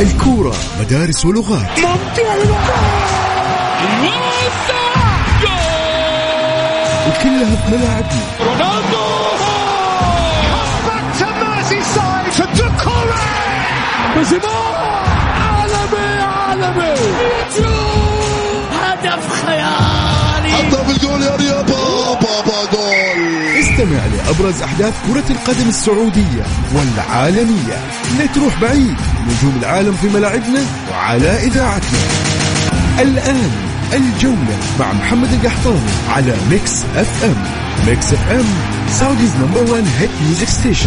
الكورة مدارس ولغات. وكلها في ملاعبنا. رونالدو عالمي هدف خيالي. حطها في الجول يا رياض. بابا جول. استمع لأبرز أحداث كرة القدم السعودية والعالمية. لا تروح بعيد، نجوم العالم في ملاعبنا وعلى إذاعتنا. الآن الجولة مع محمد القحطاني على ميكس اف ام. ميكس اف ام سعوديز نمبر 1 هيت ميوزك ستيشن.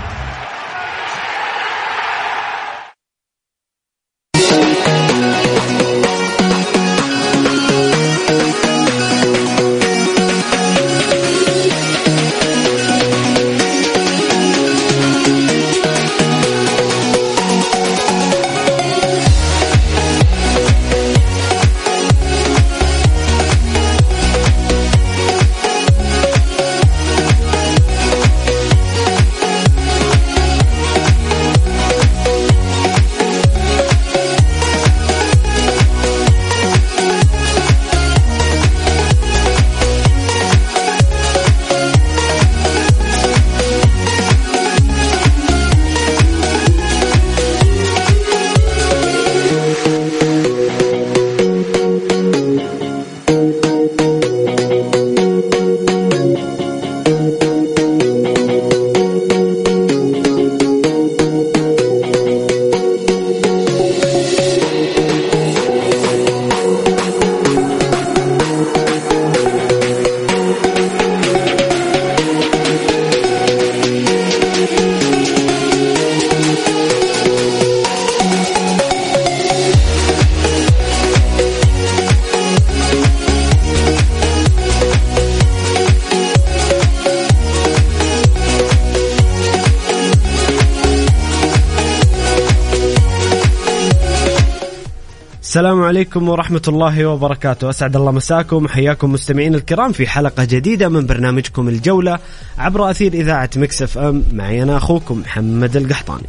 السلام عليكم ورحمة الله وبركاته. أسعد الله مساكم، حياكم مستمعين الكرام في حلقة جديدة من برنامجكم الجولة عبر أثير إذاعة ميكس اف ام. معي أنا أخوكم محمد القحطاني.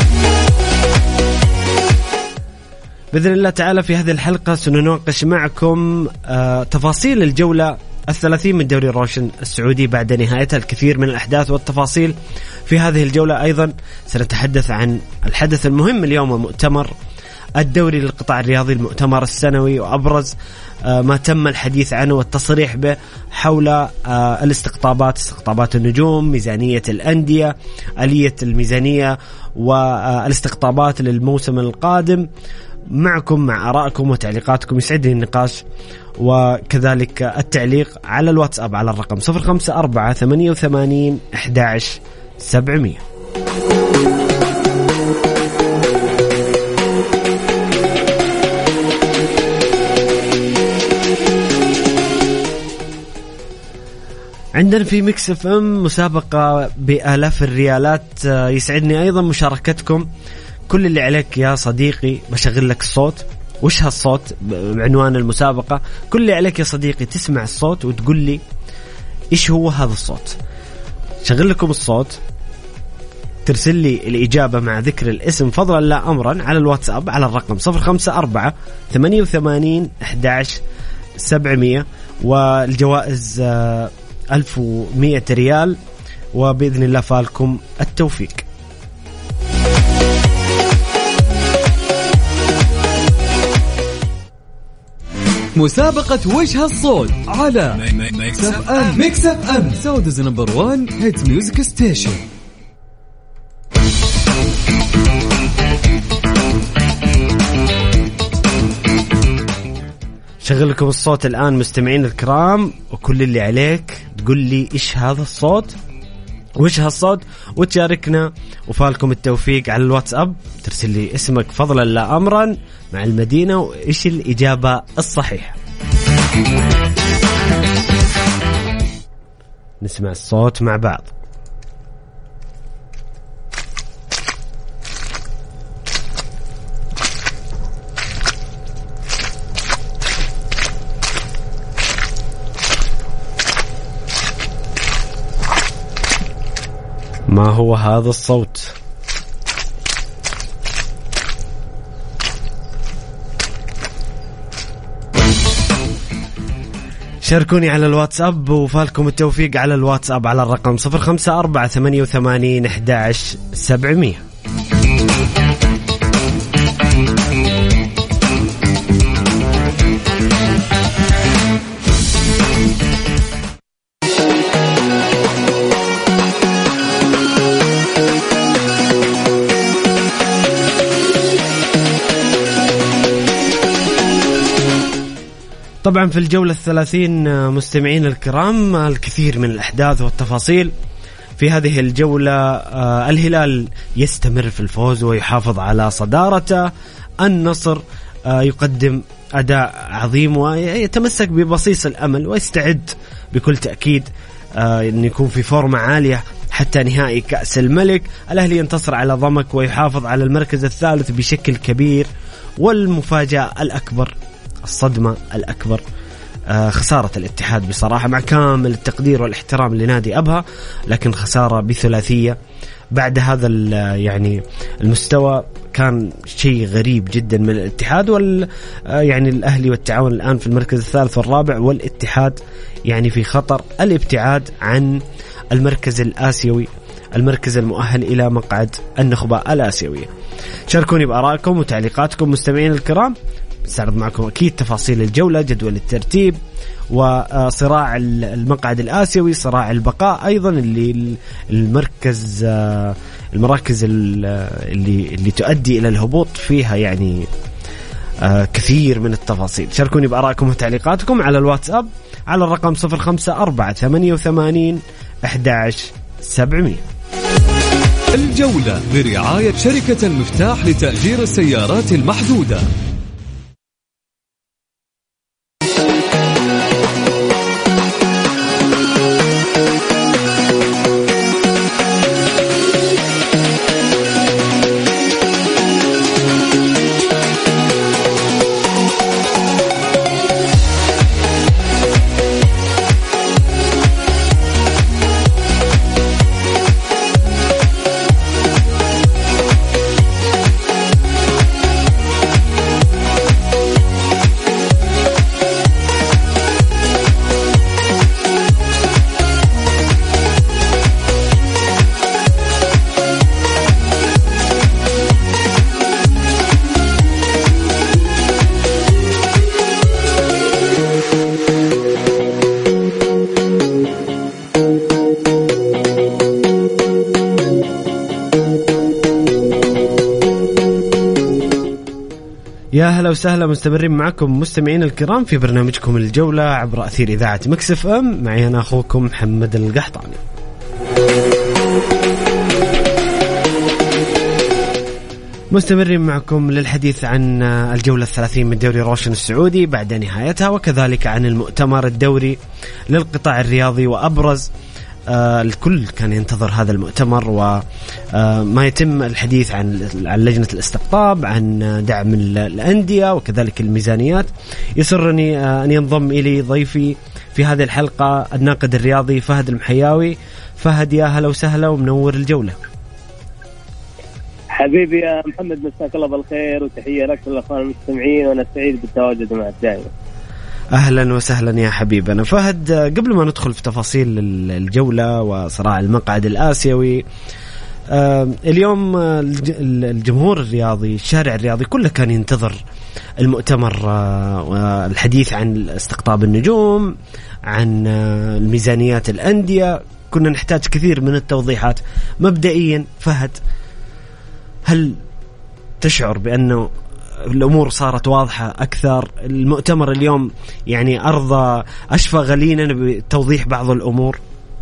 بإذن الله تعالى في هذه الحلقة سنناقش معكم تفاصيل الجولة 30 من دوري روشن السعودي بعد نهايتها. الكثير من الأحداث والتفاصيل في هذه الجولة. أيضا سنتحدث عن الحدث المهم اليوم، مؤتمر الدوري للقطاع الرياضي، المؤتمر السنوي، وأبرز ما تم الحديث عنه والتصريح به حول الاستقطابات، استقطابات النجوم، ميزانية الأندية، آلية الميزانية والاستقطابات للموسم القادم. معكم مع آرائكم وتعليقاتكم، يسعدني النقاش وكذلك التعليق على الواتساب على الرقم 0548811700. عندنا في ميكس اف ام مسابقة بآلاف الريالات، يسعدني أيضا مشاركتكم. كل اللي عليك يا صديقي بشغل لك الصوت. وش هالصوت بعنوان المسابقة؟ كل اللي عليك يا صديقي تسمع الصوت وتقول لي إيش هو هذا الصوت. شغل لكم الصوت، ترسل لي الإجابة مع ذكر الاسم فضلا لا أمرا على الواتساب على الرقم 0548811700، والجوائز 1100 ريال، وبإذن الله فالكم التوفيق. مسابقة وجه الصوت على ميكس اف ام سعوديز نمبر 1 هيت ميوزك ستيشن. شغل لكم الصوت الآن مستمعين الكرام، وكل اللي عليك تقول لي إيش هذا الصوت، وإيش هالصوت، وتشاركنا وفالكم التوفيق على الواتساب. ترسل لي اسمك فضلا لا أمرا مع المدينة وإيش الإجابة الصحيحة. نسمع الصوت مع بعض. ما هو هذا الصوت؟ شاركوني على الواتساب وفالكم التوفيق على الواتساب على الرقم 0548811700. طبعا في الجولة 30 مستمعين الكرام الكثير من الأحداث والتفاصيل في هذه الجولة. الهلال يستمر في الفوز ويحافظ على صدارته. النصر يقدم أداء عظيم ويتمسك ببصيص الأمل ويستعد بكل تأكيد أن يكون في فورمة عالية حتى نهائي كأس الملك. الأهلي ينتصر على ضمك ويحافظ على المركز الثالث بشكل كبير. والمفاجأة الأكبر، الصدمة الأكبر، خسارة الاتحاد بصراحة، مع كامل التقدير والاحترام لنادي أبها، لكن خسارة بثلاثية بعد هذا يعني المستوى كان شيء غريب جدا من الاتحاد. يعني الأهلي والتعاون الآن في المركز الثالث والرابع، والاتحاد يعني في خطر الابتعاد عن المركز الآسيوي، المركز المؤهل إلى مقعد النخبة الآسيوية. شاركوني بآرائكم وتعليقاتكم مستمعين الكرام. سأعرض معكم أكيد تفاصيل الجولة، جدول الترتيب، وصراع المقعد الآسيوي، صراع البقاء أيضا، اللي المراكز اللي تؤدي إلى الهبوط فيها يعني كثير من التفاصيل. شاركوني بآرائكم وتعليقاتكم على الواتساب على الرقم 0548811700. الجولة برعاية شركة المفتاح لتأجير السيارات المحدودة. يا هلا وسهلا، مستمرين معكم مستمعين الكرام في برنامجكم الجولة عبر أثير إذاعة ميكس اف ام. معي أنا أخوكم محمد القحطاني. مستمرين معكم للحديث عن الجولة 30 من دوري روشن السعودي بعد نهايتها، وكذلك عن المؤتمر الدوري للقطاع الرياضي. وأبرز الكل كان ينتظر هذا المؤتمر وما يتم الحديث عن لجنة الاستقطاب، عن دعم الأندية وكذلك الميزانيات. يسرني أن ينضم إلي ضيفي في هذه الحلقة الناقد الرياضي فهد المحياوي. فهد يا هلا وسهلا ومنور الجولة. حبيبي يا محمد، مساك الله بالخير وتحية لك والأخوان المستمعين، وأنا سعيد بالتواجد معك دائما. أهلا وسهلا يا حبيبنا فهد. قبل ما ندخل في تفاصيل الجولة وصراع المقعد الآسيوي، اليوم الجمهور الرياضي، الشارع الرياضي كله كان ينتظر المؤتمر والحديث عن استقطاب النجوم، عن الميزانيات الأندية. كنا نحتاج كثير من التوضيحات. مبدئيا فهد، هل تشعر بأنه الأمور صارت واضحة أكثر؟ المؤتمر اليوم يعني أرضى أشفى غلينا بتوضيح بعض الأمور.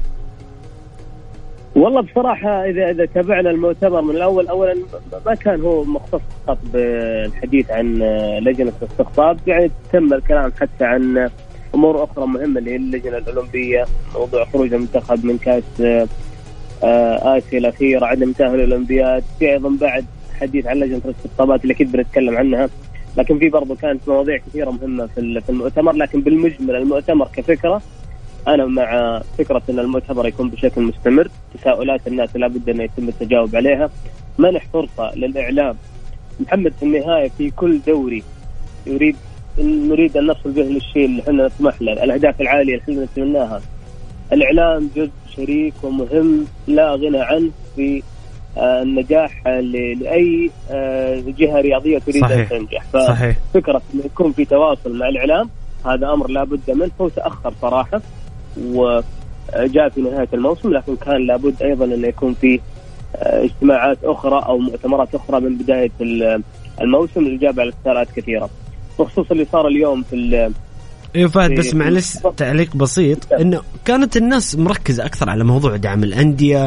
والله بصراحة إذا تابعنا المؤتمر من الأول، أولا ما كان هو مختص فقط بالحديث عن لجنة الاستقطاب، يعني تم الكلام حتى عن أمور أخرى مهمة اللي هي اللجنة الأولمبية، موضوع خروج المنتخب من كأس آسيا الأخيرة، عدم تأهل الأولمبياد، في أيضا بعد حديث عن لجنة الاستقطابات اللي أكيد بنتكلم عنها. لكن في برضو كانت مواضيع كثيرة مهمة في المؤتمر. لكن بالمجمل المؤتمر كفكرة، أنا مع فكرة أن المؤتمر يكون بشكل مستمر. تساؤلات الناس لابد أن يتم التجاوب عليها، منح فرصة للإعلام. محمد في النهاية في كل دوري يريد نريد أن نصل به للشيء اللي احنا نطمح له، الأهداف العالية اللي احنا نتمناها. الإعلام جزء شريك ومهم لا غنى عنه في النجاح لأي جهة رياضية تريد أن تنجح. ففكرة أن يكون في تواصل مع الإعلام هذا أمر لا بد منه. هو تأخر صراحة وجاء في نهاية الموسم، لكن كان لابد أيضا أن يكون في اجتماعات أخرى أو مؤتمرات أخرى من بداية الموسم للإجابة على سؤالات كثيرة، بخصوص اللي صار اليوم في ايوه فهد. بس معلش تعليق بسيط، انه كانت الناس مركزه اكثر على موضوع دعم الانديه.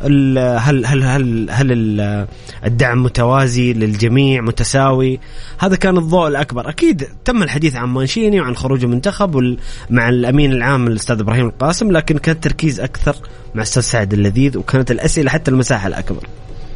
هل الدعم متوازي للجميع متساوي؟ هذا كان الضوء الاكبر. اكيد تم الحديث عن مانشيني وعن خروج المنتخب مع الامين العام الاستاذ ابراهيم القاسم، لكن كان التركيز اكثر مع الاستاذ سعد اللذيذ، وكانت الاسئله حتى المساحه الاكبر.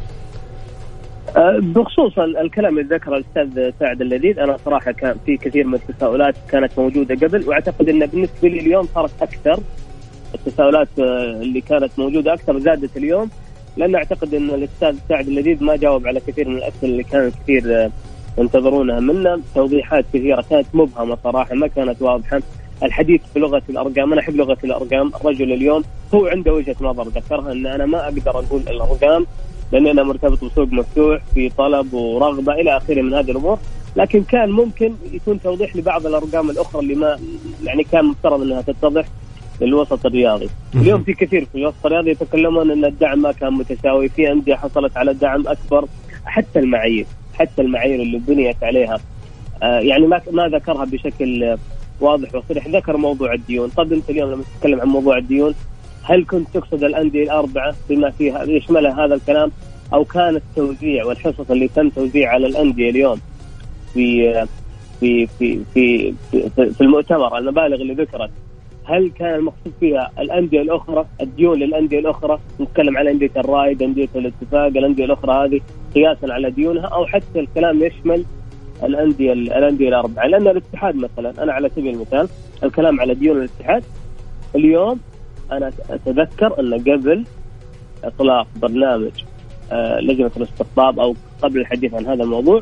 بخصوص الكلام اللي ذكره الأستاذ سعد اللذيذ، أنا صراحة كان في كثير من التساؤلات كانت موجودة قبل، وأعتقد أن بالنسبة لي اليوم صارت أكثر. التساؤلات اللي كانت موجودة أكثر زادت اليوم، لأن أعتقد أن الأستاذ سعد اللذيذ ما جاوب على كثير من الأسئلة اللي كانت كثير ينتظرونها منا. توضيحات كثيرة كانت مبهمة صراحة، ما كانت واضحة. الحديث بلغة الأرقام، أنا أحب لغة الأرقام. الرجل اليوم هو عنده وجهة نظر ذكرها، أن أنا ما أقدر أقول الأرقام لأن أنا مرتبط بسوق مفتوح في طلب ورغبة إلى آخره من هذه الأمور، لكن كان ممكن يكون توضيح لبعض الأرقام الأخرى اللي ما يعني كان مفترض أنها تتضح للوسط الرياضي. اليوم في كثير في الوسط الرياضي يتكلمون أن الدعم ما كان متساوي، في أندية حصلت على دعم أكبر، حتى المعايير اللي بنيت عليها يعني ما ذكرها بشكل واضح وصريح. ذكر موضوع الديون. طب أنت اليوم لما تتكلم عن موضوع الديون، هل كنت تقصد الأندية الأربعة بما فيها يشملها هذا الكلام، أو كان التوزيع والحصص اللي تم توزيع على الأندية اليوم في في في في في, في المؤتمر، المبالغ اللي ذكرت، هل كان المقصود فيها الأندية الأخرى، الديون للأندية الأخرى؟ نتكلم على أندية الرايد، أندية الاتفاق، الأندية الأخرى هذه قياسا على ديونها، أو حتى الكلام يشمل الأندية الأربعة؟ لأن الاتحاد مثلا، أنا على سبيل المثال الكلام على ديون الاتحاد اليوم، أنا أتذكر أن قبل إطلاق برنامج لجنة الاستقطاب أو قبل الحديث عن هذا الموضوع،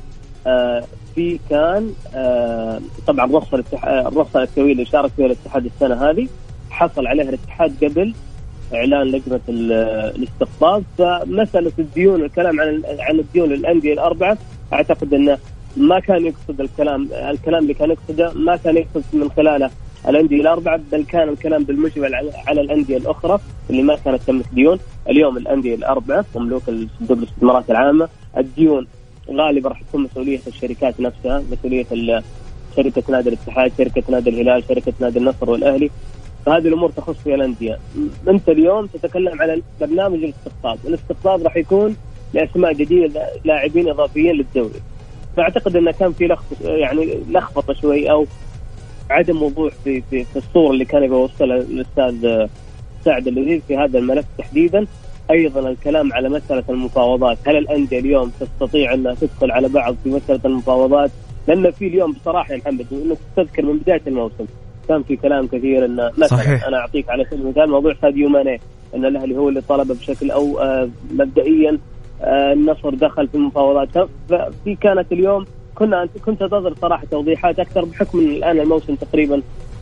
في كان طبعا الرخصة السوية اللي شارك فيها الاتحاد السنة هذه حصل عليها الاتحاد قبل إعلان لجنة الاستقطاب. فمسألة الديون، الكلام عن الديون للأندية الأربعة، أعتقد أنه ما كان يقصد الكلام اللي كان يقصده، ما كان يقصد من خلاله الأندية الأربعة، بل كان الكلام بالمجمل على الأندية الأخرى اللي ما كانت تملك ديون. اليوم الأندية الأربعة مملوك الاستثمارات العامة، الديون غالبا راح تكون مسؤولية الشركات نفسها، مسؤولية شركة نادي الاتحاد، شركة نادي الهلال، شركة نادي النصر والأهلي، فهذه الأمور تخص فيها الأندية. أنت اليوم تتكلم على برنامج الاستقطاب راح يكون لأسماء جديدة، لاعبين إضافيين للدوري. فأعتقد أنه كان في لخبطة شوي أو عدم وضوح في الصورة اللي كان يوصلها الأستاذ سعد اللذيذ في هذا الملف تحديدا. أيضا الكلام على مسألة المفاوضات، هل الأندية اليوم تستطيع أنها تدخل على بعض في مسألة المفاوضات؟ لأن في اليوم بصراحة يا محمد، إنك تذكر من بداية الموسم كان في كلام كثير أن مثلا أنا أعطيك على سبيل المثال موضوع ساديو ماني، أن الأهلي هو اللي طلب بشكل أو مبدئيا النصر دخل في المفاوضات. ففي كانت اليوم كنت أنتظر صراحة توضيحات أكثر، بحكم أن الآن الموسم تقريبا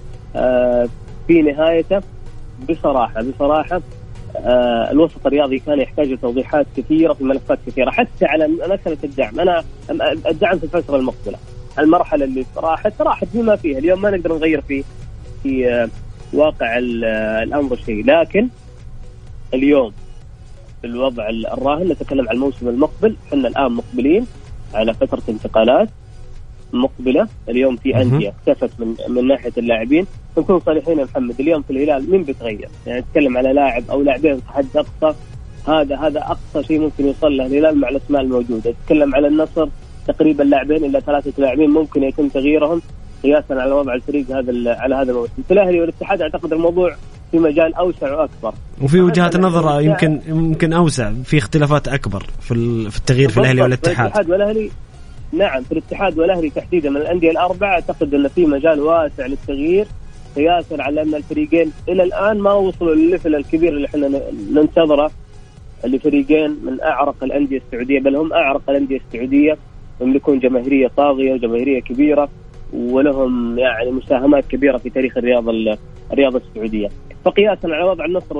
في نهايته. بصراحة الوسط الرياضي كان يحتاج توضيحات كثيرة في ملفات كثيرة، حتى على مسألة الدعم. أنا الدعم في الفترة المقبلة، المرحلة اللي راحت بما فيها اليوم، ما نقدر نغير في واقع الأمر شيء، لكن اليوم في الوضع الراهن نتكلم عن الموسم المقبل. احنا الآن مقبلين على فترة انتقالات مقبلة. اليوم في أندية اكتفت من ناحية اللاعبين. نكون صريحين يا محمد، اليوم في الهلال مين بيتغير؟ يعني نتكلم على لاعب أو لاعبين حد أقصى، هذا أقصى شيء ممكن يوصل له الهلال مع الأسماء الموجودة. نتكلم على النصر تقريبا لاعبين إلا 3 لاعبين ممكن يتم تغييرهم قياسا على وضع الفريق على هذا الموسم. في الأهلي والاتحاد أعتقد الموضوع في مجال أوسع وأكبر، وفي وجهات نظر يمكن أوسع، في اختلافات أكبر في التغيير في الأهلي والاتحاد والأهلي. نعم، في الاتحاد والأهلي تحديدا من الأندية الأربعة أعتقد أن في مجال واسع للتغيير، قياسا على أن الفريقين إلى الآن ما وصلوا للليفل الكبير اللي احنا ننتظره. اللي فريقين من أعرق الأندية السعودية، بل هم أعرق الأندية السعودية، يملكون جماهيرية طاغية وجماهيرية كبيرة، ولهم يعني مساهمات كبيرة في تاريخ الرياضة السعودية. فقياسا على وضع النصر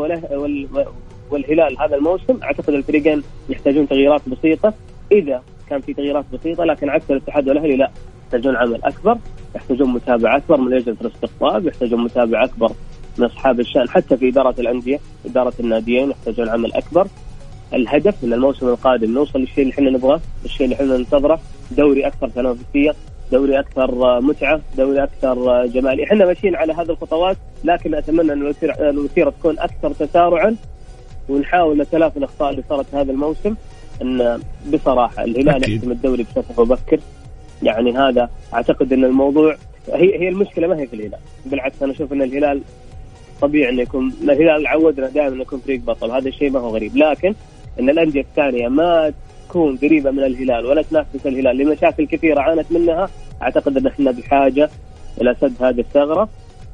والهلال هذا الموسم أعتقد الفريقين يحتاجون تغييرات بسيطة، إذا كان في تغييرات بسيطة، لكن عكس الاتحاد والأهلي لا، يحتاجون عمل أكبر، يحتاجون متابعة أكبر من لجنة الاستقطاب، يحتاجون متابعة أكبر من أصحاب الشأن حتى في إدارة الأندية، إدارة الناديين يحتاجون عمل أكبر. الهدف من الموسم القادم نوصل للشيء اللي احنا نبغاه، الشيء اللي احنا ننتظره، دوري أكثر تنافسية، دوري أكثر متعة، دوري أكثر جمالي. احنا ماشيين على هذه الخطوات، لكن أتمنى أن المسيرة تكون أكثر تسارعا، ونحاول نتلافى الأخطاء اللي صارت هذا الموسم. أن بصراحة الهلال يحسم الدوري بشكل مبكر، يعني هذا أعتقد أن الموضوع هي المشكلة ما هي في الهلال، بالعكس أنا أشوف أن الهلال طبيعي أن يكون، الهلال عودنا دائما أن يكون فريق بطل، هذا الشيء ما هو غريب، لكن أن الأندية الثانية ما تكون قريبة من الهلال ولا تنافس الهلال لمشاكل كثيرة عانت منها، أعتقد أن احنا بحاجة إلى سد هذه الثغرة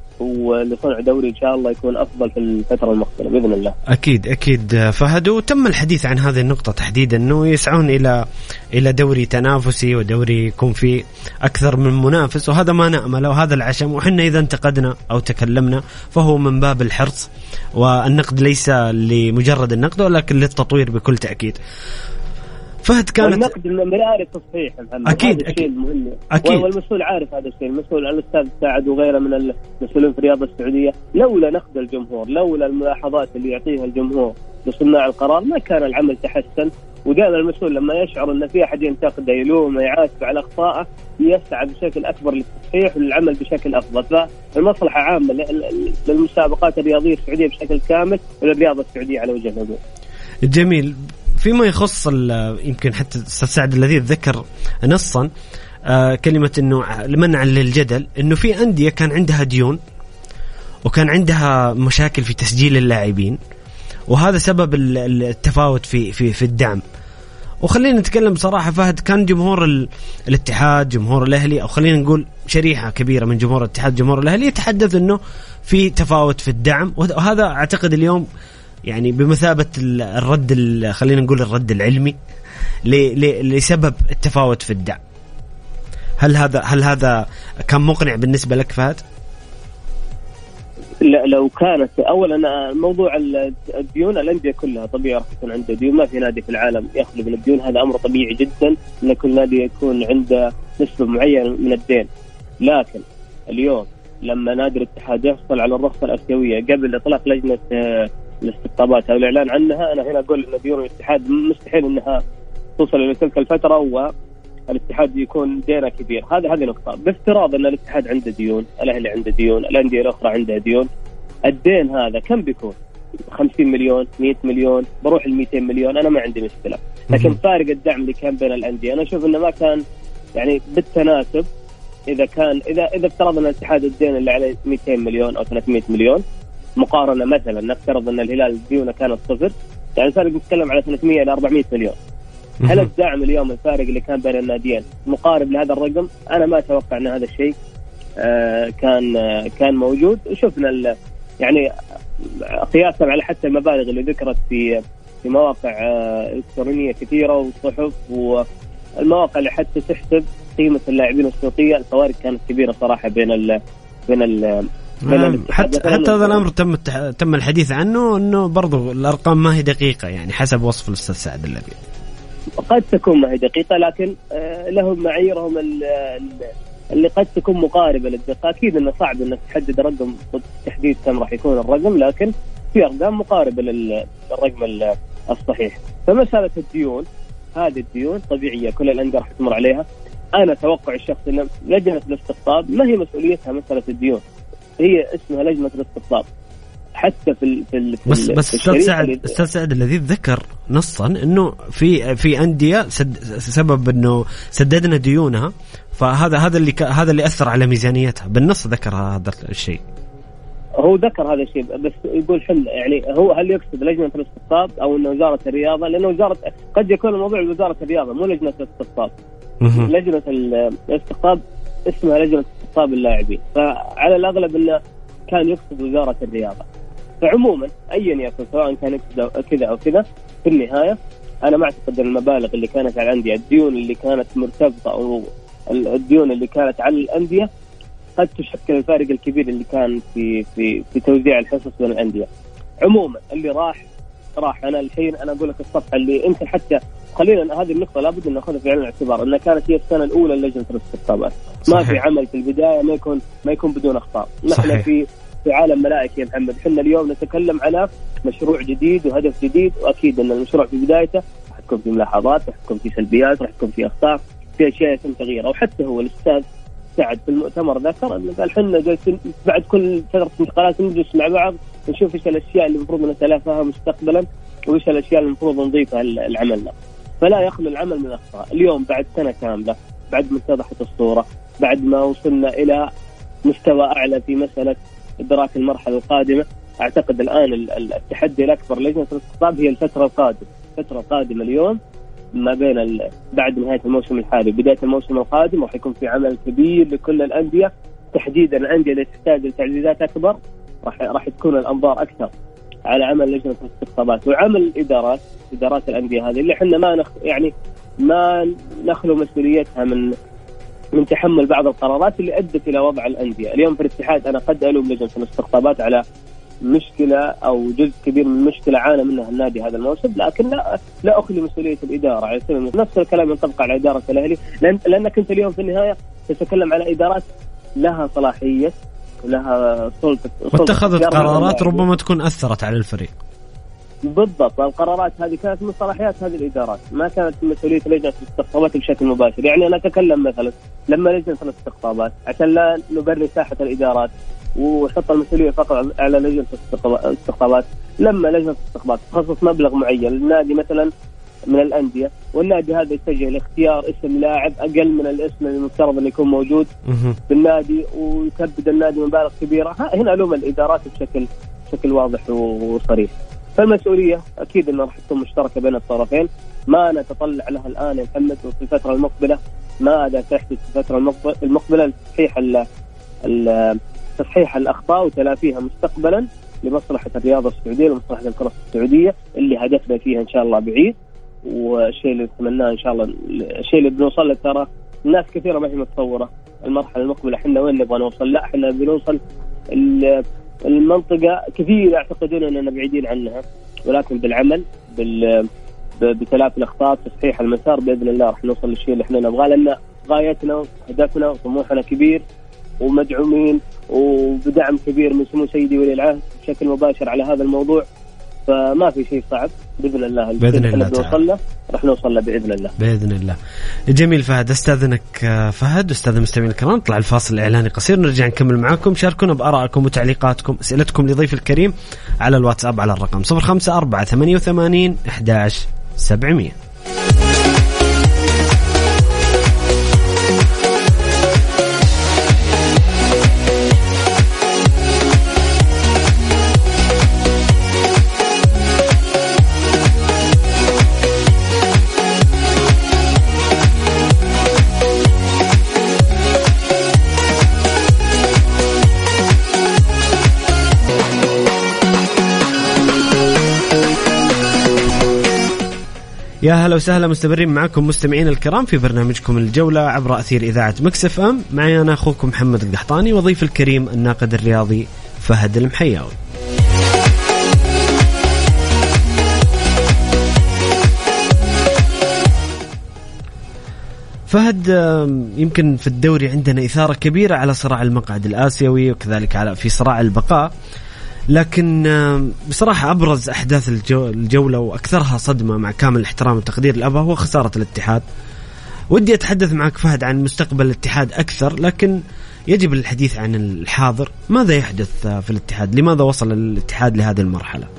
ولصنع دوري إن شاء الله يكون أفضل في الفترة المقبلة بإذن الله. أكيد فهد، وتم الحديث عن هذه النقطة تحديدا، أنه يسعون إلى دوري تنافسي ودوري يكون فيه أكثر من منافس، وهذا ما نأمله وهذا العشم. وحنا إذا انتقدنا أو تكلمنا فهو من باب الحرص، والنقد ليس لمجرد النقد ولكن للتطوير بكل تأكيد. فهد كانت النقد مرآة تصحيح محمد، أكيد هذا الشيء المهم، أكيد. والمسؤول عارف هذا الشيء، المسؤول الأستاذ سعد وغيره من المسؤولين في الرياضة السعودية، لولا نقد الجمهور، لولا الملاحظات اللي يعطيها الجمهور لصناع القرار ما كان العمل تحسن. ودائما المسؤول لما يشعر أن في أحد ينتقده يلومه يعاتب على أخطائه يسعى بشكل أكبر للتصحيح وللعمل بشكل أفضل. فالمصلحة عامة للمسابقات الرياضية السعودية بشكل كامل وللرياضة السعودية على وجه العموم. جميل. فيما يخص يمكن حتى أستاذ سعد الذي ذكر نصا كلمة أنه منعا للجدل، أنه في أندية كان عندها ديون وكان عندها مشاكل في تسجيل اللاعبين، وهذا سبب التفاوت في الدعم. وخلينا نتكلم بصراحة فهد، كان جمهور الاتحاد، جمهور الأهلي، أو خلينا نقول شريحة كبيرة من جمهور الاتحاد جمهور الأهلي يتحدث أنه في تفاوت في الدعم، وهذا أعتقد اليوم يعني بمثابة الرد، خلينا نقول الرد العلمي لسبب التفاوت في الدعم. هل هذا كان مقنع بالنسبة لك فهد؟ لا، لو كانت أولا موضوع الديون، الأندية كلها طبيعي راح يكون عنده ديون، ما في نادي في العالم يخلو من الديون، هذا أمر طبيعي جدا أن كل نادي يكون عنده نسبة معينة من الدين. لكن اليوم لما نادي الاتحاد يحصل على الرخصة الآسيوية قبل إطلاق لجنة الاستقطابات أو الإعلان عنها، أنا هنا أقول أن ديون الاتحاد مستحيل أنها توصل إلى تلك الفترة والاتحاد يكون دينه كبير. هذه نقطة. بافتراض أن الاتحاد عنده ديون، الأهلي عنده ديون، الأندية الأخرى عندها ديون، الدين هذا كم بيكون؟ 50 مليون، 100 مليون، بروح ال 200 مليون، أنا ما عندي مشكلة. لكن فارق الدعم اللي كان بين الأندية أنا أشوف أنه ما كان يعني بالتناسب. إذا افترضنا أن الاتحاد الدين اللي عليه 200 مليون أو 300 مليون، مقارنة مثلا نفترض أن الهلال ديونه كانت صفر، يعني الفارق نتكلم على 300 إلى 400 مليون. هل الدعم اليوم الفارق اللي كان بين الناديين مقارب لهذا الرقم؟ أنا ما أتوقع أن هذا الشيء كان موجود. وشفنا يعني قياسا على حتى المبالغ اللي ذكرت في مواقع إلكترونية كثيرة وصحف والمواقع اللي حتى تحسب قيمة اللاعبين السوقية، الفوارق كانت كبيرة صراحة بين حتى هذا الأمر تم الحديث عنه، أنه برضو الأرقام ما هي دقيقة، يعني حسب وصف الأستاذ سعد الذي قد تكون ما هي دقيقة، لكن لهم معاييرهم اللي قد تكون مقاربة للدقة. أكيد أنه صعب أنك تحدد رقم تحديد كم راح يكون الرقم، لكن في أرقام مقاربة للرقم الصحيح. فمسألة الديون، هذه الديون طبيعية كل الأندية راح تمر عليها. أنا توقع الشخص أن لجنة الاستقطاب ما هي مسؤوليتها مسألة الديون، هي اسمها لجنة الاستقطاب. حتى في بس أستاذ سعد الذي ذكر نصا انه في أندية سبب انه سددنا ديونها، فهذا اللي اثر على ميزانيتها، بالنص ذكر هذا الشيء. هو ذكر هذا الشيء، بس يقول يعني هو هل يقصد لجنة الاستقطاب او انه وزارة الرياضة؟ لانه قد يكون الموضوع وزارة الرياضة مو لجنة الاستقطاب. لجنة الاستقطاب اسمها لجنة استقطاب اللاعبين، فعلى الاغلب انه كان يقصد وزارة الرياضة. فعموما أيا يكن سواء كان يقصد كذا أو كذا، في النهاية أنا ما أعتقد أن المبالغ اللي كانت على الأندية، الديون اللي كانت مرتبطة الديون اللي كانت على الأندية قد تشكل الفارق الكبير اللي كان في توزيع الحصص بين الأندية. عموما اللي راح أنا الحين أنا أقول لك الصفحة اللي يمكن حتى خلينا هذه النقطة لابد أن نأخذها في عين الاعتبار أنها كانت هي السنة الأولى لجنة الاستقطابات. ما في عمل في البداية ما يكون بدون أخطاء. نحن في عالم ملائكي يا محمد. حنا اليوم نتكلم على مشروع جديد وهدف جديد، وأكيد أن المشروع في بدايته راح تكون في ملاحظات، راح تكون في سلبيات، راح تكون في أخطاء، في أشياء يتم تغييرها. وحتى هو الأستاذ سعد في المؤتمر ذكر أنه قال حنا جالسين بعد كل فترة انتقالات نجلس مع بعض نشوف إيش الأشياء اللي المفروض نتلافاها مستقبلا وإيش الأشياء اللي المفروض نضيفها لعملنا. فلا يخلو العمل من الأخطاء. اليوم بعد سنة كاملة، بعد ما اتضحت الصورة، بعد ما وصلنا إلى مستوى أعلى في مسألة إدراك المرحلة القادمة، أعتقد الآن التحدي الأكبر لجنة الاستقطاب هي الفترة القادمة اليوم ما بين بعد نهاية الموسم الحالي وبداية الموسم القادم، وحيكون في عمل كبير لكل الأندية، تحديدا الأندية اللي تحتاج لتعزيزات أكبر راح تكون الأنظار أكثر على عمل لجنة الاستقطابات وعمل إدارات الأندية هذه اللي احنا ما نخلو مسؤوليتها من تحمل بعض القرارات اللي أدت إلى وضع الأندية. اليوم في الاتحاد أنا قد ألوم لجنة الاستقطابات على مشكلة أو جزء كبير من مشكلة عانى منها النادي هذا الموسم، لكن لا أخلي مسؤولية الإدارة على سبيل نفس الكلام ينطبق على إدارة الأهلي، لأنك أنت اليوم في النهاية تتكلم على إدارات لها صلاحية ولها سلطة واتخذت قرارات ربما تكون أثرت على الفريق. بالضبط، القرارات هذه كانت من صلاحيات هذه الإدارات، ما كانت مسؤولية لجنة الاستقطابات بشكل مباشر. يعني أنا أتكلم مثلا لما لجنة الاستقطابات عشان لا نبرر ساحة الإدارات وحط المسؤولية فقط على لجنة الاستقطابات، لما لجنة الاستقطابات تخصص مبلغ معين للنادي مثلا من الأندية والنادي هذا يتجه لاختيار اسم لاعب أقل من الاسم المفترض أن يكون موجود بالنادي ويكبد النادي مبالغ كبيرة، هنا ألوم الإدارات بشكل واضح وصريح. فالمسؤولية أكيد أنها راح تكون مشتركة بين الطرفين، ما نتطلع لها الآن يا محمد وفي الفترة المقبلة ماذا تحدث في الفترة المقبلة تصحيح الأخطاء وتلافيها مستقبلا لمصلحة الرياضة السعودية ومصلحة الكرة السعودية اللي هدفنا فيها إن شاء الله بعيد، والشيء اللي نتمناه إن شاء الله الشيء اللي بنوصل له. ترى الناس كثيرة ما هي متصورة المرحلة المقبلة إحنا وين نبغى نوصل، لا إحنا بنوصل المنطقة كثير يعتقدون أننا بعيدين عنها، ولكن بالعمل بتلافي الأخطاء تصحيح المسار بإذن الله راح نوصل للشيء اللي إحنا نبغاه، لأن غايتنا هدفنا وطموحنا كبير ومدعومين وبدعم كبير من سمو سيدي ولي العهد بشكل مباشر على هذا الموضوع، فما في شيء صعب بإذن الله. بإذن الله راح نوصل له بإذن الله. بإذن الله. جميل فهد، استاذنك فهد. استاذ المستمعين الكرام، نطلع الفاصل الإعلاني قصير نرجع نكمل معكم. شاركونا بآرائكم وتعليقاتكم أسئلتكم لضيف الكريم على الواتساب على الرقم 0548811700. يا هلا وسهلا، مستمرين معكم مستمعين الكرام في برنامجكم الجولة عبر أثير إذاعة ميكس اف ام. معي أنا أخوكم محمد القحطاني وضيف الكريم الناقد الرياضي فهد المحياوي. فهد، يمكن في الدوري عندنا إثارة كبيرة على صراع المقعد الآسيوي وكذلك في صراع البقاء، لكن بصراحة أبرز أحداث الجولة وأكثرها صدمة مع كامل الاحترام والتقدير الأبا هو خسارة الاتحاد. ودي أتحدث معك فهد عن مستقبل الاتحاد أكثر، لكن يجب الحديث عن الحاضر. ماذا يحدث في الاتحاد؟ لماذا وصل الاتحاد لهذه المرحلة؟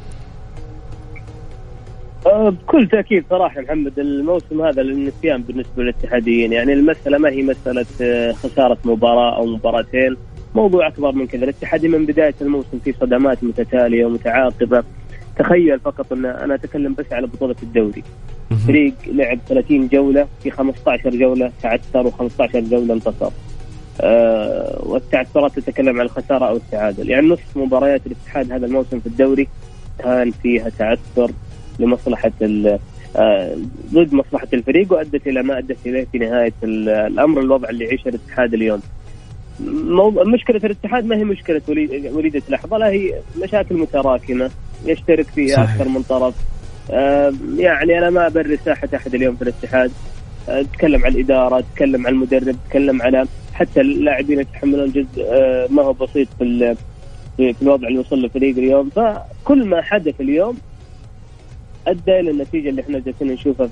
بكل تأكيد صراحة محمد الموسم هذا للنسيان بالنسبة للاتحاديين. يعني المسألة ما هي مسألة خسارة مباراة أو مباراتين، موضوع أكبر من كذا. الاتحاد من بداية الموسم في صدمات متتالية ومتعاقبة. تخيل فقط أن أنا أتكلم بس على بطولة الدوري، فريق لعب 30 جولة في 15 جولة تعثر و15 جولة انتصر. والتعثرات تتكلم عن الخسارة أو التعادل، يعني نصف مباريات الاتحاد هذا الموسم في الدوري كان فيها تعثر لمصلحة ضد مصلحة الفريق، وأدت إلى ما أدت إليه في نهاية الأمر. الوضع اللي يعيشه الاتحاد اليوم، مشكلة الاتحاد ما هي مشكلة وليدة لحظة، لا هي مشاكل متراكمة يشترك فيها أكثر من طرف. يعني أنا ما أبرر ساحة أحد اليوم في الاتحاد، أتكلم عن الإدارة، أتكلم عن المدرب، أتكلم على حتى اللاعبين يتحملون جزء ما هو بسيط في الوضع اللي وصل له الفريق اليوم. فكل ما حدث اليوم أدى إلى النتيجة اللي إحنا جالسين نشوفها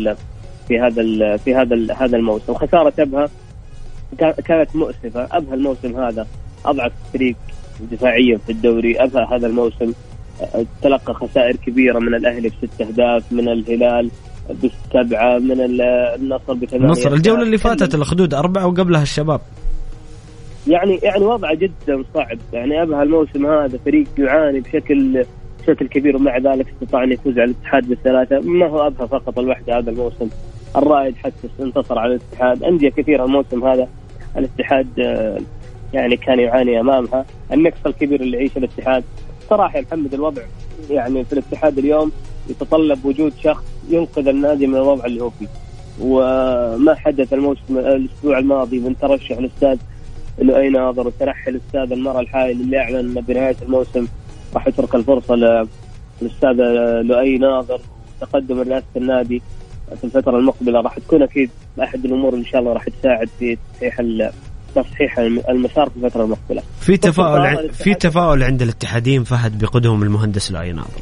في هذا الموسم. خسارة أبها كانت مؤسفة. أبها الموسم هذا أضعف فريق دفاعيا في الدوري. أبها هذا الموسم تلقى خسائر كبيرة من الأهلي ب6 أهداف، من الهلال ب7، من النصر ب8. النصر الجولة اللي فاتت الأخدود 4 وقبلها الشباب. يعني وضع جدا صعب. يعني أبها الموسم هذا فريق يعاني بشكل كبير، ومع ذلك استطاع أن يفوز على الاتحاد ب3. ما هو أبها فقط الوحدة هذا الموسم، الرائد حتى انتصر على الاتحاد. أندية كثيرة الموسم هذا الاتحاد يعني كان يعاني أمامها. النقص الكبير اللي يعيشه الاتحاد صراحة يا محمد، الوضع يعني في الاتحاد اليوم يتطلب وجود شخص ينقذ النادي من الوضع اللي هو فيه. وما حدث الأسبوع الماضي من ترشح الأستاذ لؤي ناظر وترحل الأستاذ المرة الحائل اللي أعلن بنهاية الموسم راح يترك الفرصة للأستاذ لؤي ناظر. تقدم رئاسة النادي في الفترة المقبلة راح تكون أكيد أحد الأمور إن شاء الله راح تساعد في تصحيح المسار في الفترة المقبلة. في تفاؤل عند الاتحادين فهد بقدوم المهندس لؤي ناظر.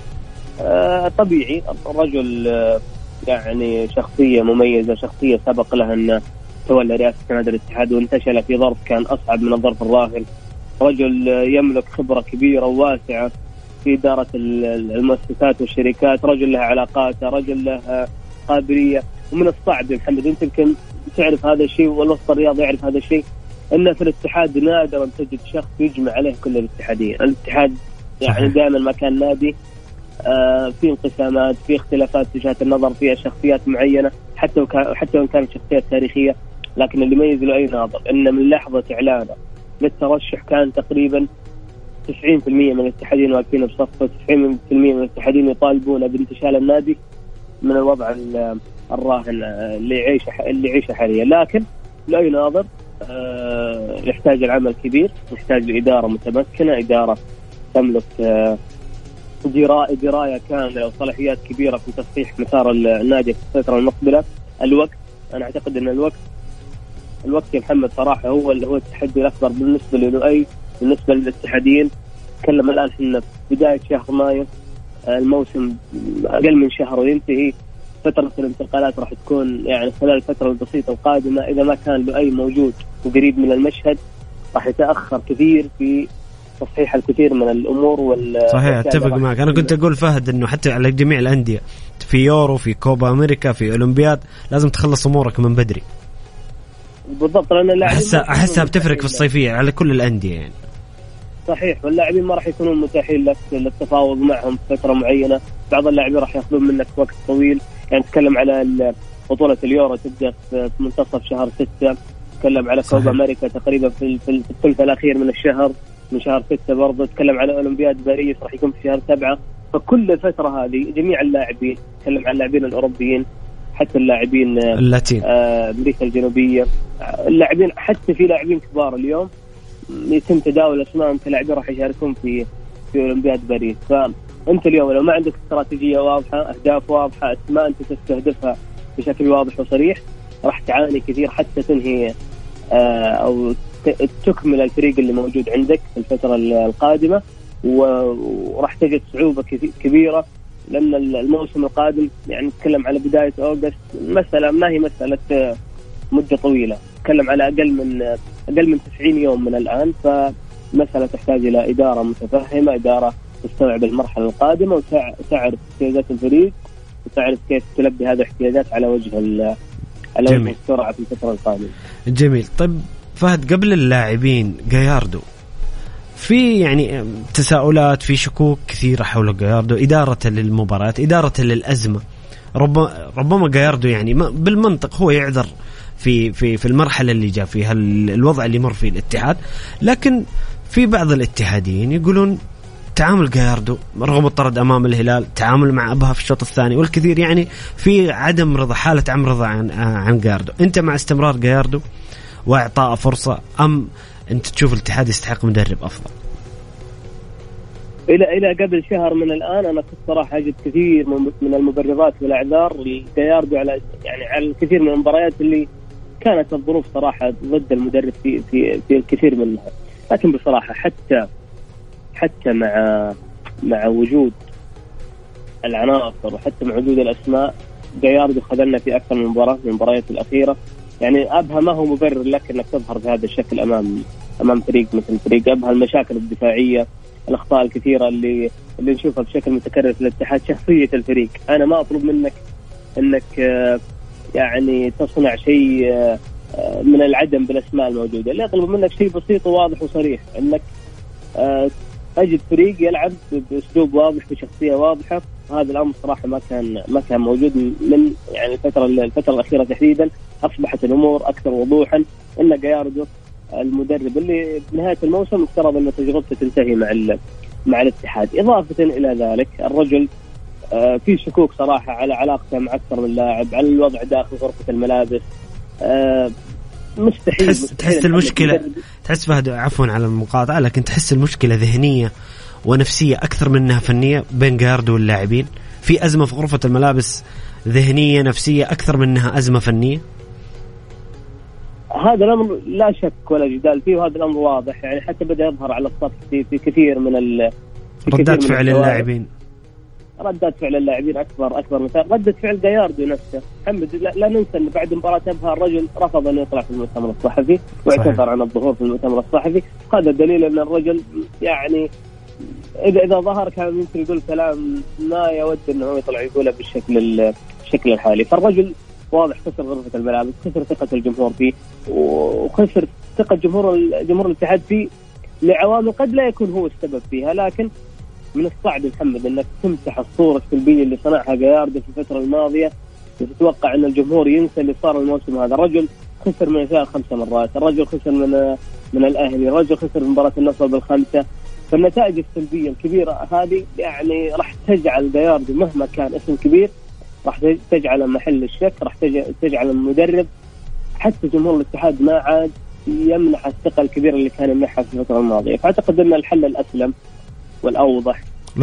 طبيعي، الرجل يعني شخصية مميزة، شخصية سبق لها أن تولى رئاسة نادي الاتحاد وانتشل في ظرف كان أصعب من الظرف الراهن. رجل يملك خبرة كبيرة وواسعة في إدارة المؤسسات والشركات، رجل له علاقات، رجل له قابلية. ومن الصعب يا محمد، أنت يمكن تعرف هذا الشيء والوسط الرياضي يعرف هذا الشيء، أن في الاتحاد نادرا تجد شخص يجمع عليه كل الاتحاديين. الاتحاد يعني دائما ما كان نادي في انقسامات، في اختلافات في وجهات النظر، فيها شخصيات معينة حتى وإن كانت شخصيات تاريخية. لكن اللي يميز لؤي ناظر أن من لحظة إعلانه للترشح كان تقريبا 90% من الاتحادين واقفين بصفه، 90% من الاتحادين يطالبون بانتشال النادي من الوضع الراهن اللي يعيشه حاليا. لكن لؤي ناظر يحتاج العمل كبير، يحتاج لإدارة متمكنة، إدارة تملك دراية كاملة وصلاحيات كبيرة في تصحيح مسار النادي في الفترة المقبلة. الوقت، أنا أعتقد أن الوقت يا محمد صراحة هو التحدي الأكبر بالنسبة للؤي، بالنسبة للاتحادين. تكلم الآن إحنا بداية شهر مايو، الموسم أقل من شهر وينتهي. فترة الانتقالات راح تكون يعني خلال الفترة البسيطة القادمة. إذا ما كان لؤي موجود وقريب من المشهد راح يتأخر كثير في تصحيح الكثير من الأمور صحيح، أتفق معك. أنا كنت أقول فهد إنه حتى على جميع الأندية في يورو، في كوبا أمريكا، في أولمبياد لازم تخلص أمورك من بدري. بالضبط، لأن أحسها بتفرق في الصيفية على كل الأندية يعني. صحيح، واللاعبين ما راح يكونون متاحين لك للتفاوض معهم في فترة معينة. بعض اللاعبين راح يأخذون منك وقت طويل. يعني تتكلم على بطولة اليورو تبدأ في منتصف شهر 6، تتكلم على كوبا أمريكا تقريبا في الثلث الأخير من الشهر، من شهر 6 برضه. تتكلم على أولمبياد باريس راح يكون في شهر 7. فكل الفترة هذه جميع اللاعبين، تتكلم عن اللاعبين الأوروبيين، حتى اللاعبين اللاتين، أمريكا الجنوبية، اللاعبين حتى في لاعبين كبار اليوم يتم تداول أسمائهم كلاعبين راح يشاركون في أولمبياد باريس. فأنت اليوم لو ما عندك استراتيجية واضحة، أهداف واضحة، أسماء أنت تستهدفها بشكل واضح وصريح، راح تعاني كثير حتى تنهي أو تكمل الفريق اللي موجود عندك في الفترة القادمة. وراح تجد صعوبة كبيرة، لأن الموسم القادم يعني نتكلم على بداية أغسطس، مسألة ما هي مسألة مدة طويلة، نتكلم على أقل من 90 يوم من الآن. فمسألة تحتاج إلى إدارة متفهمة، إدارة تستوعب المرحلة القادمة وتعرف احتياجات الفريق وتعرف كيف تلبي هذه الاحتياجات على وجه السرعة في الفترة القادمة. جميل. طيب فهد، قبل اللاعبين جاياردو في يعني تساؤلات، في شكوك كثيرة حول جاياردو، إدارة للمباراة، إدارة للأزمة. ربما جاياردو يعني بالمنطق هو يعذر في المرحلة اللي جاء فيها، الوضع اللي مر فيه الاتحاد. لكن في بعض الاتحاديين يقولون تعامل جاياردو رغم الطرد أمام الهلال، تعامل مع أبها في الشوط الثاني، والكثير يعني في عدم رضا، حالة عدم رضا عن جاياردو. أنت مع استمرار جاياردو وإعطاء فرصة، أم أنت تشوف الاتحاد يستحق مدرب أفضل؟ إلى قبل شهر من الآن أنا كنت صراحة أجد كثير من المبررات والأعذار لجاياردو على الكثير من المباريات اللي كانت الظروف صراحة ضد المدرب في الكثير منها. لكن بصراحة حتى مع وجود العناصر وحتى مع وجود الأسماء، جاياردو خذلنا في أكثر من مباراة من المباريات الأخيرة. يعني أبها ما هو مبرر لك أنك تظهر بهذا الشكل أمام فريق مثل فريق أبها. المشاكل الدفاعية، الأخطاء الكثيرة اللي نشوفها بشكل متكرر في الاتحاد، شخصية الفريق. أنا ما أطلب منك أنك يعني تصنع شيء من العدم بالأسماء الموجودة، اللي أطلب منك شيء بسيط وواضح وصريح، أنك أجد فريق يلعب بأسلوب واضح بشخصية واضحة. هذا الأمر صراحة ما كان موجود من يعني الفترة الأخيرة تحديدا. أصبحت الأمور أكثر وضوحا. إن جاياردو المدرب اللي بنهاية الموسم افترض أن تجربته تنتهي مع الاتحاد. إضافة إلى ذلك الرجل في شكوك صراحة على علاقته مع أكثر من لاعب، على الوضع داخل غرفة الملابس. مستحيل تحس المشكلة، تحس فهد عفوا على المقاطعة، لكن تحس المشكلة ذهنية ونفسية أكثر منها فنية بين جاياردو واللاعبين. في أزمة في غرفة الملابس ذهنية نفسية أكثر منها أزمة فنية. هذا الأمر لا شك ولا جدال فيه، وهذا الأمر واضح. يعني حتى بدأ يظهر على السطح في كثير من ردات فعل اللاعبين. ردات فعل اللاعبين أكبر مثال ردة فعل جاياردو نفسه. محمد لا ننسى أن بعد مباراة أبها الرجل رفض أن يطلع في المؤتمر الصحفي واعتذر عن الظهور في المؤتمر الصحفي. هذا دليل أن الرجل يعني إذا ظهر كان ممكن يقول كلام ما يود أنه يطلع يقوله بالشكل الحالي. فالرجل واضح خسر غرفة الملابس، خسر ثقة الجمهور فيه، وخسر ثقة جمهور الاتحاد فيه لعوامل قد لا يكون هو السبب فيها. لكن من الصعب محمد أنك تمسح الصورة السلبية اللي صنعها جاياردو في الفترة الماضية وتتوقع أن الجمهور ينسى اللي صار الموسم هذا. الرجل خسر من الهلال 5 مرات، الرجل خسر من الأهلي، الرجل خسر من مباراة النصر بالخمسة. فالنتائج السلبية الكبيرة هذه يعني راح تجعل جاياردو مهما كان اسم كبير راح تجعل محل الشك، راح تجعل المدرب حتى جمهور الاتحاد ما عاد يمنح الثقة الكبيرة اللي كان يمنحها في الفترة الماضية. فأعتقد أن الحل الأسلم والأوضح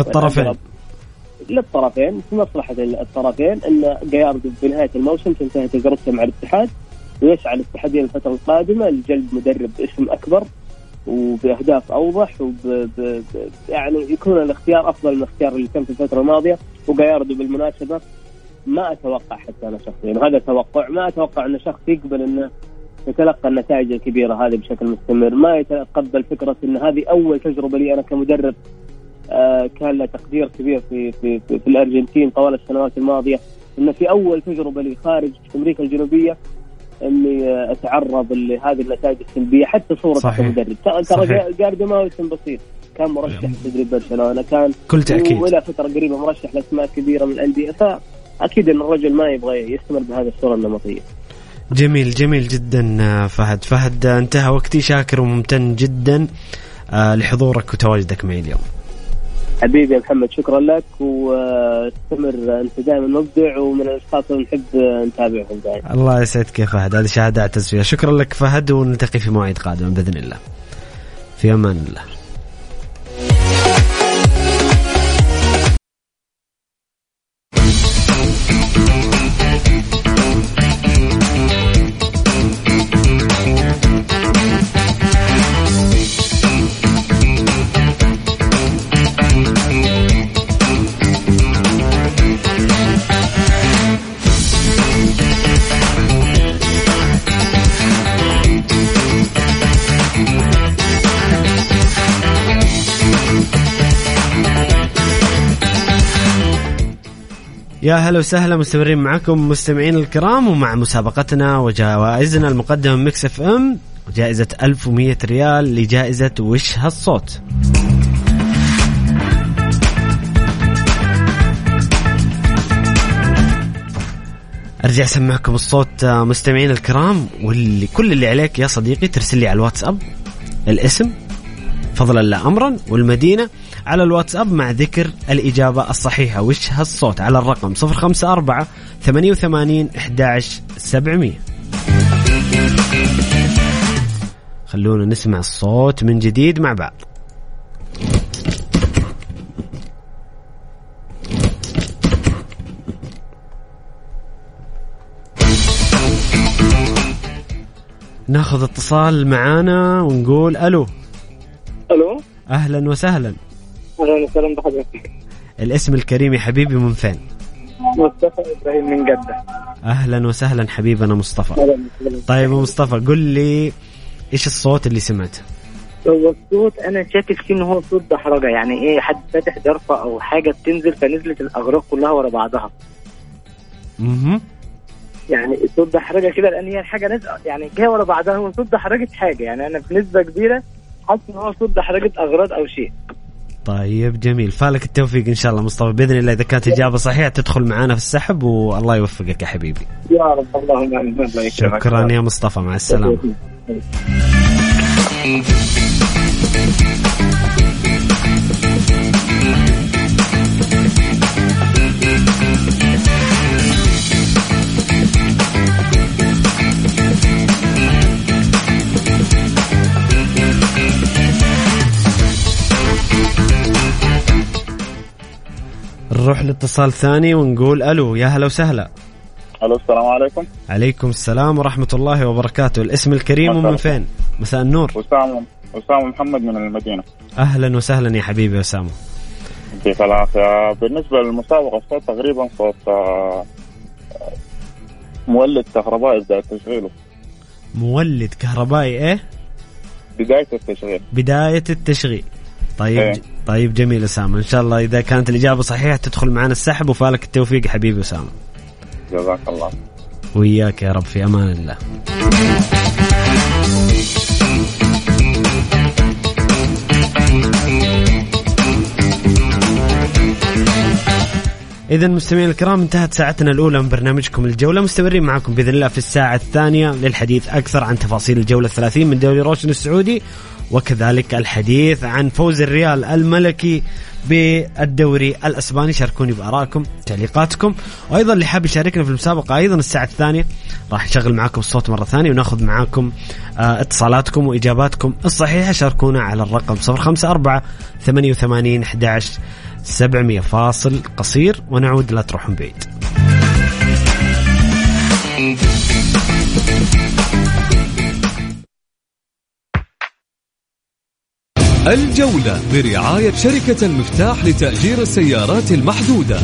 للطرفين في مصلحة الطرفين أن جاياردو بنهاية الموسم تنتهي تجربته مع الاتحاد، ويسعى الاتحاد الفترة القادمة لجلب مدرب باسم أكبر وبأهداف أوضح يعني يكون الاختيار أفضل من الاختيار اللي كان في الفترة الماضية. وجاياردو بالمناسبة ما أتوقع حتى أنا شخصيا، هذا توقع، ما أتوقع أن شخص يقبل أنه يتلقى النتائج الكبيرة هذه بشكل مستمر. ما يتقبل فكرة أن هذه أول تجربة لي أنا كمدرب كان له تقدير كبير في الأرجنتين طوال السنوات الماضية، أن في أول تجربة لي خارج أمريكا الجنوبية أني أتعرض لهذه النتائج السلبية حتى صورة كمدرب. ترى جاياردو ما هو اسم بسيط، كان مرشح تدريب برشلونة، كان كل تأكيد ولا فترة قريبة مرشح لأسماء كبيرة من الأندية. فأكيد أن الرجل ما يبغى يستمر بهذه الصورة النمطية. جميل جدا فهد انتهى وقتي. شاكر وممتن جدا لحضورك وتواجدك معي اليوم. حبيبي يا محمد شكرا لك، واستمر أنت دائما مبدع ومن الأشخاص اللي نحب نتابعهم دائما. الله يسعدك يا فهد، هذه شهادة أعتز فيها. شكرا لك فهد، ونلتقي في مواعيد قادمة بإذن الله. في أمان الله. يا هلا وسهلا، مستمرين معكم مستمعين الكرام ومع مسابقتنا وجوائزنا المقدمة من ميكس اف ام، جائزة 1100 ريال لجائزة وش هالصوت. ارجع اسمعكم الصوت مستمعين الكرام، كل اللي عليك يا صديقي ترسل لي على الواتساب الاسم فضلا لا أمرا والمدينة على الواتساب مع ذكر الإجابة الصحيحة وش هالصوت على الرقم 054 88 11 700. خلونا نسمع الصوت من جديد مع بعض. ناخذ اتصال معانا ونقول ألو. ألو، أهلا وسهلا. أهلا وسهلا بحضرتك. الاسم الكريم يا حبيبي من فين؟ مصطفى إبراهيم من جدة. أهلا وسهلا حبيبنا مصطفى. طيب مصطفى قل لي إيش الصوت اللي سمعته؟ هو الصوت أنا شاكك فيه إن هو صوت دحرجة، يعني إيه حد فاتح ظرفة أو حاجة بتنزل فنزلت الأغراض كلها ورا بعضها. يعني صوت دحرجة كده لأن هي الحاجة نازلة يعني جاية ورا بعضها، هو صوت دحرجة حاجة، يعني أنا بنسبة كبيرة حاسس إن هو صوت دحرجة أغراض أو شيء. طيب جميل، فالك التوفيق إن شاء الله مصطفى بإذن الله. إذا كانت إجابة صحيحة تدخل معنا في السحب والله يوفقك يا حبيبي. يا رب اللهم آمين. شكرا يا مصطفى، مع السلامة. نروح لاتصال ثاني ونقول ألو. يا هلا وسهلا. ألو، السلام عليكم. عليكم السلام ورحمة الله وبركاته. الاسم الكريم ومن فين؟ مساء النور. أسامة محمد من المدينة. أهلا وسهلا يا حبيبي أسامة. يعطيك العافية. بالنسبة للمسابقة الصوت تقريبا صوت مولد كهربائي بداية تشغيله. مولد كهربائي إيه؟ بداية التشغيل. طيب إيه؟ طيب جميل أسامة، إن شاء الله إذا كانت الإجابة صحيحة تدخل معنا السحب وفالك التوفيق حبيبي أسامة. جزاك الله. وياك يا رب، في أمان الله. إذن مستمعين الكرام انتهت ساعتنا الأولى من برنامجكم الجولة. مستمرين معكم بإذن الله في الساعة الثانية للحديث أكثر عن تفاصيل الجولة 30 من دوري روشن السعودي، وكذلك الحديث عن فوز الريال الملكي بالدوري الأسباني. شاركوني بآرائكم تعليقاتكم، وأيضا اللي حاب يشاركنا في المسابقة أيضا الساعة الثانية راح نشغل معكم الصوت مرة ثانية وناخذ معاكم اتصالاتكم وإجاباتكم الصحيحة. شاركونا على الرقم 054 88 11 700. فاصل قصير ونعود، لا تروحون بعيد. الجولة برعاية شركة المفتاح لتأجير السيارات المحدودة.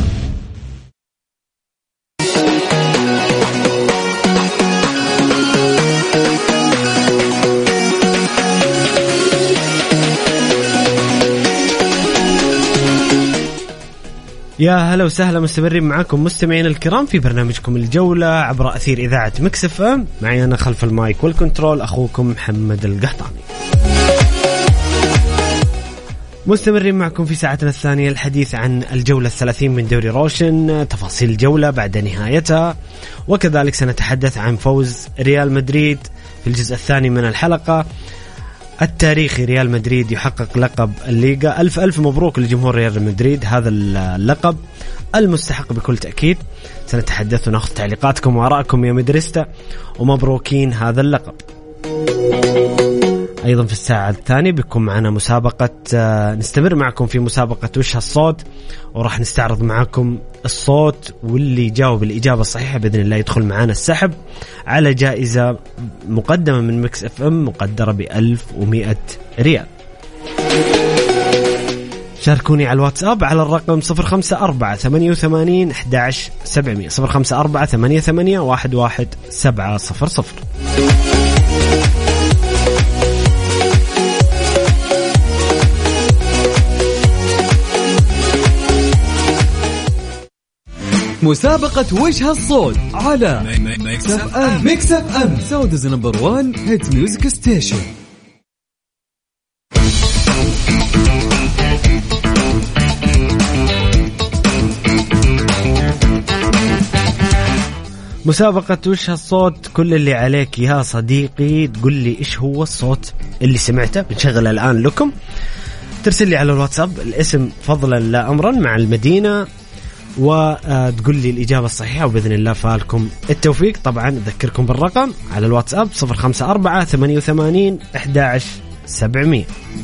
يا هلا وسهلا، مستمرين معكم مستمعين الكرام في برنامجكم الجولة عبر أثير إذاعة ميكس اف ام. معي أنا خلف المايك والكنترول أخوكم محمد القحطاني. مستمرين معكم في ساعتنا الثانية الحديث عن الجولة 30 من دوري روشن، تفاصيل الجولة بعد نهايتها، وكذلك سنتحدث عن فوز ريال مدريد في الجزء الثاني من الحلقة التاريخي. ريال مدريد يحقق لقب الليغا. ألف مبروك لجمهور ريال مدريد، هذا اللقب المستحق بكل تأكيد. سنتحدث ونأخذ تعليقاتكم وآرائكم يا مدرستا، ومبروكين هذا اللقب. أيضا في الساعة الثانية بيكون معنا مسابقة، نستمر معكم في مسابقة وش هالصوت، وراح نستعرض معكم الصوت، واللي يجاوب الإجابة الصحيحة بإذن الله يدخل معنا السحب على جائزة مقدمة من ميكس اف ام مقدرة ب1100 ريال. شاركوني على الواتساب على الرقم 054 88 11 700 054 88 11 700. مسابقة وجه الصوت على ميكس اف ام سعوديز نمبر 1 هيت ميوزك ستيشن. مسابقة وش هالصوت، كل اللي عليك يا صديقي تقول لي إيش هو الصوت اللي سمعته. بنشغل الآن لكم، ترسل لي على الواتساب الاسم فضلا لا أمرا مع المدينة وتقول لي الإجابة الصحيحة، وبإذن الله فالكم التوفيق. طبعا أذكركم بالرقم على الواتساب 0548811700.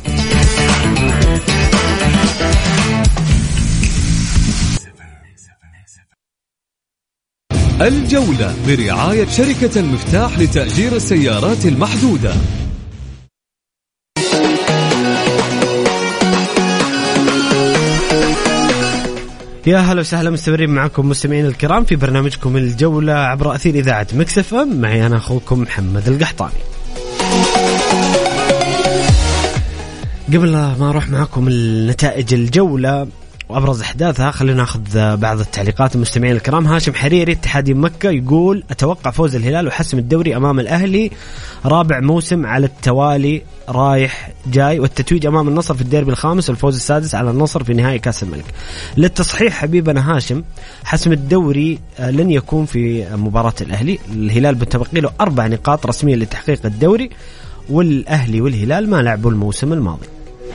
الجولة برعاية شركة المفتاح لتأجير السيارات المحدودة. يا هلا وسهلا، مستمرين معكم مستمعين الكرام في برنامجكم الجولة عبر أثير إذاعة ميكس اف ام. معي أنا أخوكم محمد القحطاني. قبل ما أروح معكم النتائج الجولة وأبرز أحداثها، خلينا نأخذ بعض التعليقات المستمعين الكرام. هاشم حريري اتحادي مكة يقول أتوقع فوز الهلال وحسم الدوري أمام الأهلي، رابع موسم على التوالي رايح جاي، والتتويج أمام النصر في الديربي الخامس والفوز السادس على النصر في نهائي كأس الملك. للتصحيح حبيبنا هاشم، حسم الدوري لن يكون في مباراة الأهلي. الهلال بتبقي له 4 نقاط رسمية لتحقيق الدوري، والأهلي والهلال ما لعبوا الموسم الماضي.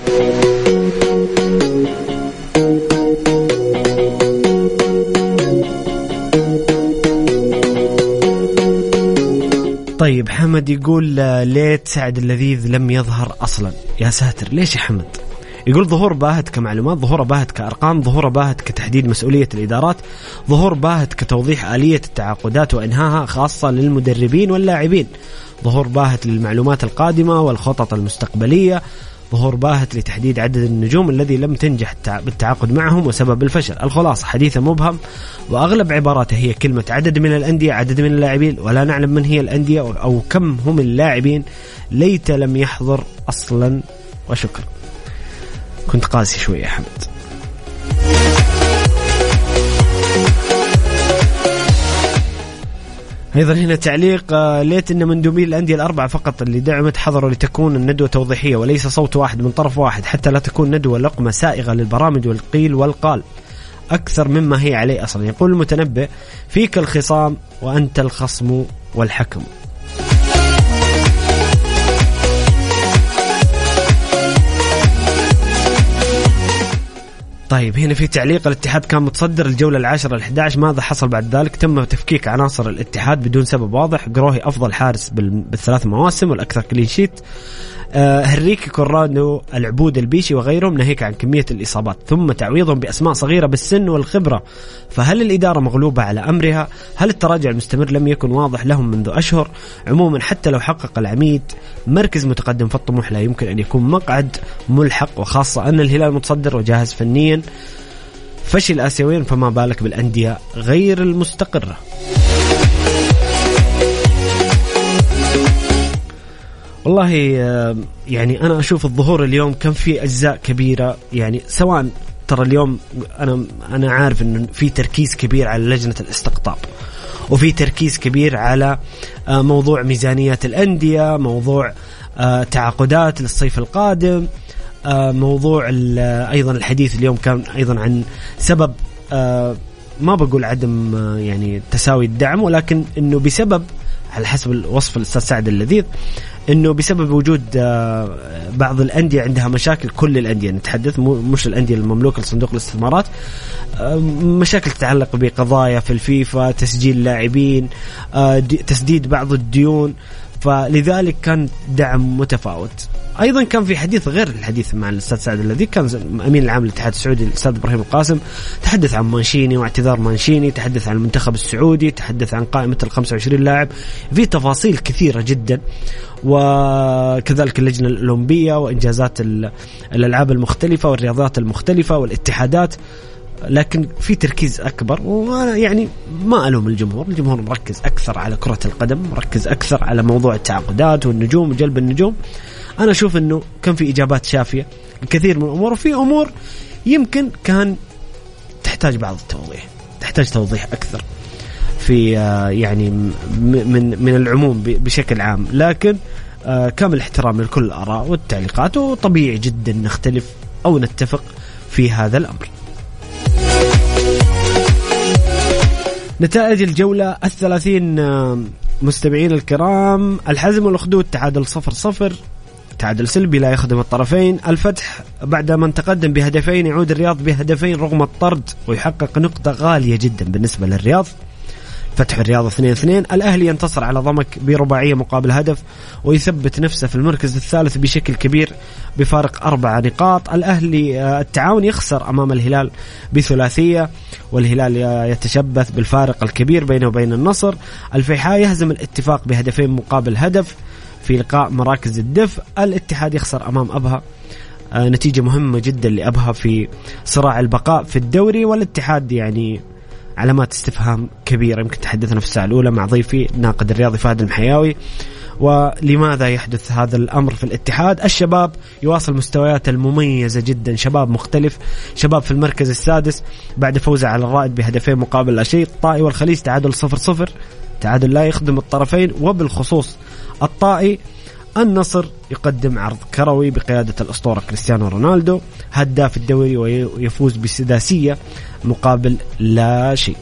طيب حمد يقول ليت سعد اللذيذ لم يظهر أصلا. يا ساتر، ليش يا حمد؟ يقول ظهور باهت كمعلومات، ظهور باهت كأرقام، ظهور باهت كتحديد مسؤولية الإدارات، ظهور باهت كتوضيح آلية التعاقدات وإنهاها خاصة للمدربين واللاعبين، ظهور باهت للمعلومات القادمة والخطط المستقبلية، ظهور باهت لتحديد عدد النجوم الذي لم تنجح بالتعاقد معهم وسبب الفشل. الخلاصة حديثة مبهم، وأغلب عباراته هي كلمة عدد من الأندية، عدد من اللاعبين، ولا نعلم من هي الأندية أو كم هم اللاعبين. ليت لم يحضر أصلا وشكرا. كنت قاسي شوية يا حمد. أيضا هنا تعليق، ليت أن مندوبي الأندية الأربعة فقط اللي دعمت حضروا لتكون الندوة توضيحية وليس صوت واحد من طرف واحد، حتى لا تكون ندوة لقمة سائغة للبرامج والقيل والقال أكثر مما هي عليه أصلا. يقول المتنبئ فيك الخصام وأنت الخصم والحكم. طيب هنا في تعليق، الاتحاد كان متصدر الجولة 10 ال11، ماذا حصل بعد ذلك؟ تم تفكيك عناصر الاتحاد بدون سبب واضح. قروهي أفضل حارس بالثلاث مواسم والأكثر كلين شيت، هنريكي كورادو، العبود البيشي وغيرهم، ناهيك عن كمية الإصابات، ثم تعويضهم بأسماء صغيرة بالسن والخبرة. فهل الإدارة مغلوبة على أمرها؟ هل التراجع المستمر لم يكن واضح لهم منذ أشهر؟ عموما حتى لو حقق العميد مركز متقدم فالطموح لا يمكن أن يكون مقعد ملحق، وخاصة أن الهلال متصدر وجاهز فنيا. فشل آسيويا فما بالك بالأندية غير المستقرة. والله يعني أنا أشوف الظهور اليوم كان في أجزاء كبيرة، يعني سواء ترى اليوم أنا عارف إنه في تركيز كبير على لجنة الاستقطاب، وفي تركيز كبير على موضوع ميزانيات الأندية، موضوع تعاقدات للصيف القادم، موضوع أيضا الحديث اليوم كان أيضا عن سبب ما بقول عدم يعني تساوي الدعم، ولكن إنه بسبب على حسب الوصف الأستاذ سعد اللذيذ إنه بسبب وجود بعض الأندية عندها مشاكل. كل الأندية نتحدث، مش الأندية المملوكة لصندوق الاستثمارات، مشاكل تتعلق بقضايا في الفيفا، تسجيل لاعبين، تسديد بعض الديون، فلذلك كان دعم متفاوت. أيضا كان في حديث غير الحديث مع الأستاذ سعد الذي كان أمين العام للاتحاد السعودي الأستاذ إبراهيم القاسم، تحدث عن مانشيني واعتذار مانشيني، تحدث عن المنتخب السعودي، تحدث عن قائمة 25 لاعب، في تفاصيل كثيرة جدا، وكذلك اللجنة الأولمبية وإنجازات الألعاب المختلفة والرياضات المختلفة والاتحادات. لكن في تركيز أكبر، وأنا يعني ما ألوم الجمهور مركز أكثر على كرة القدم، مركز أكثر على موضوع التعاقدات والنجوم وجلب النجوم. أنا أشوف أنه كان في إجابات شافية الكثير من الأمور، وفي أمور يمكن كان تحتاج بعض التوضيح، تحتاج توضيح أكثر في يعني من العموم بشكل عام. لكن كامل الاحترام لكل الآراء والتعليقات، وطبيعي جدا نختلف أو نتفق في هذا الأمر. نتائج الجولة 30 مستمعين الكرام: الحزم والأخدود تعادل 0-0، تعادل سلبي لا يخدم الطرفين. الفتح بعد ما تقدم بهدفين يعود الرياض بهدفين رغم الطرد ويحقق نقطة غالية جدا بالنسبة للرياض. فتح الرياض 2-2. الأهلي ينتصر على ضمك برباعية مقابل هدف ويثبت نفسه في المركز الثالث بشكل كبير بفارق 4 نقاط. الأهلي التعاون يخسر أمام الهلال بثلاثية والهلال يتشبث بالفارق الكبير بينه وبين النصر. الفيحاء يهزم الاتفاق بهدفين مقابل هدف في لقاء مراكز الدفء. الاتحاد يخسر أمام أبها، نتيجة مهمة جدا لأبها في صراع البقاء في الدوري. والاتحاد يعني علامات استفهام كبيرة. يمكن تحدثنا في الساعة الأولى مع ضيفي الناقد الرياضي فهد المحياوي ولماذا يحدث هذا الأمر في الاتحاد. الشباب يواصل مستويات المميزة جدا، شباب مختلف، شباب في المركز السادس بعد فوزه على الرائد بهدفين مقابل لا شيء. الطائي والخليج تعادل 0-0، تعادل لا يخدم الطرفين. وبالخصوص الطائي النصر يقدم عرض كروي بقيادة الأسطورة كريستيانو رونالدو هداف الدوري ويفوز بسداسية مقابل لا شيء.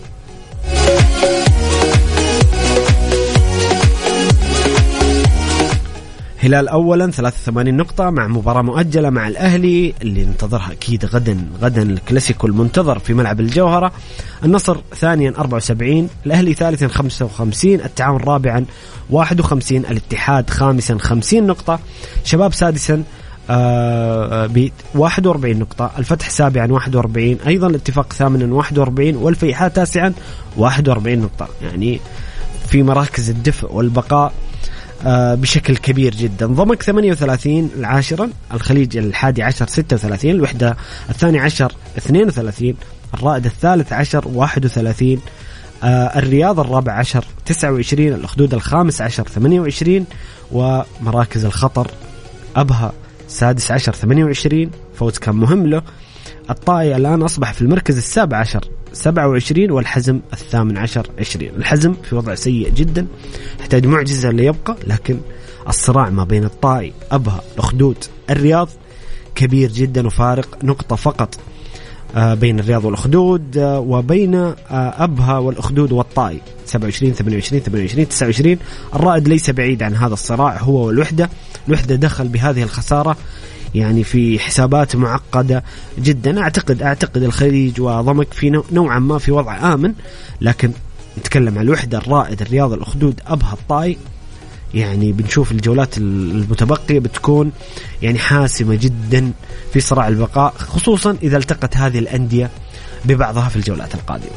هلال أولا 83 نقطة مع مباراة مؤجلة مع الأهلي اللي ننتظرها أكيد غدا الكلاسيكو المنتظر في ملعب الجوهرة. النصر ثانيا 74، الأهلي ثالثا 55، التعاون رابعا 51، الاتحاد خامسا 50 نقطة، شباب سادسا ب 41 نقطة، الفتح سابعا 41 أيضا، الاتفاق ثامنا 41 والفيحاء تاسعا 41 نقطة. يعني في مراكز الدفء والبقاء بشكل كبير جدا. ضمك 38 العاشرة، الخليج 11 36، الوحدة 12 32، الرائد 13 31، الرياض 14 29، الأخدود 15 28، ومراكز الخطر أبها 16 28 فوز كان مهم له. الطائي الآن أصبح في المركز 17 27 والحزم 18 20. الحزم في وضع سيء جدا يحتاج معجزة ليبقى، لكن الصراع ما بين الطائي أبها الأخدود الرياض كبير جدا وفارق نقطة فقط بين الرياض والأخدود وبين أبها والأخدود والطائي 27 28 28 29. الرائد ليس بعيد عن هذا الصراع هو والوحدة. الوحدة دخل بهذه الخسارة يعني في حسابات معقدة جدا. أعتقد الخليج وضمك في نوعا ما في وضع آمن، لكن نتكلم عن الوحدة الرائد الرياض الأخدود أبها الطائي، يعني بنشوف الجولات المتبقية بتكون يعني حاسمة جدا في صراع البقاء، خصوصا إذا التقت هذه الأندية ببعضها في الجولات القادمة.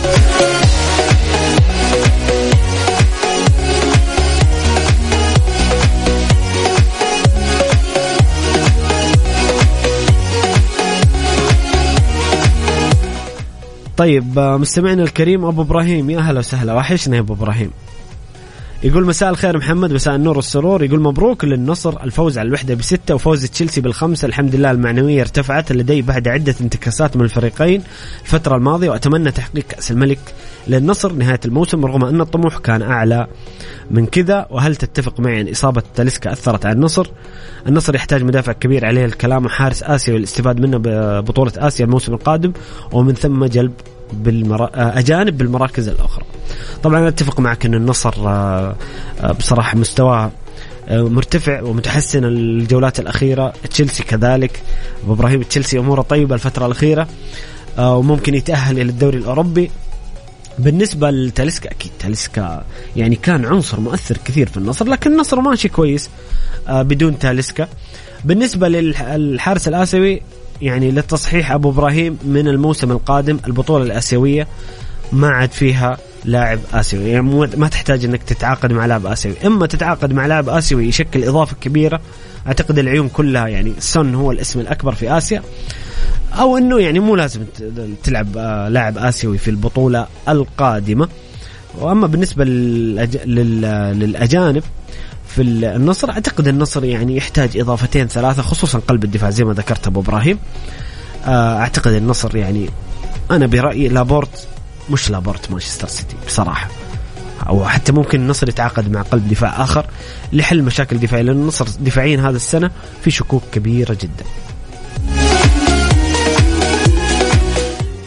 طيب مستمعنا الكريم أبو إبراهيم، يا أهلا وسهلا، وحشنا يا أبو إبراهيم. يقول مساء الخير محمد، مساء النور والسرور. يقول مبروك للنصر الفوز على الوحدة ب6 وفوز تشيلسي بال5. الحمد لله المعنوية ارتفعت لدي بعد عدة انتكاسات من الفريقين الفترة الماضية، وأتمنى تحقيق كأس الملك للنصر نهاية الموسم رغم أن الطموح كان أعلى من كذا. وهل تتفق معي أن إصابة تاليسكا أثرت على النصر؟ النصر يحتاج مدافع كبير عليه الكلام وحارس آسيا والاستفاد منه ببطولة آسيا الموسم القادم، ومن ثم جلب أجانب بالمراكز الأخرى. طبعا أتفق معك أن النصر بصراحة مستواه مرتفع ومتحسن الجولات الأخيرة. تشيلسي كذلك أبو إبراهيم، تشيلسي أموره طيبة الفترة الأخيرة وممكن يتأهل إلى الدوري الأوروبي. بالنسبة لتاليسكا أكيد تاليسكا يعني كان عنصر مؤثر كثير في النصر، لكن النصر ماشي كويس بدون تاليسكا. بالنسبة للحارس الآسيوي يعني للتصحيح أبو إبراهيم من الموسم القادم البطولة الآسيوية ما عاد فيها لاعب آسيوي، يعني ما تحتاج أنك تتعاقد مع لاعب آسيوي، إما تتعاقد مع لاعب آسيوي يشكل إضافة كبيرة. أعتقد العيون كلها يعني سون هو الاسم الأكبر في آسيا، أو أنه يعني مو لازم تلعب لاعب آسيوي في البطولة القادمة. وأما بالنسبة للأجانب في النصر، أعتقد النصر يعني يحتاج إضافتين ثلاثة خصوصا قلب الدفاع زي ما ذكرت أبو إبراهيم. أعتقد النصر يعني أنا برأيي لابورت، مش لابورت مانشستر سيتي بصراحة، أو حتى ممكن النصر يتعاقد مع قلب دفاع آخر لحل مشاكل دفاعية، لأن النصر دفاعيا هذا السنة في شكوك كبيرة جدا.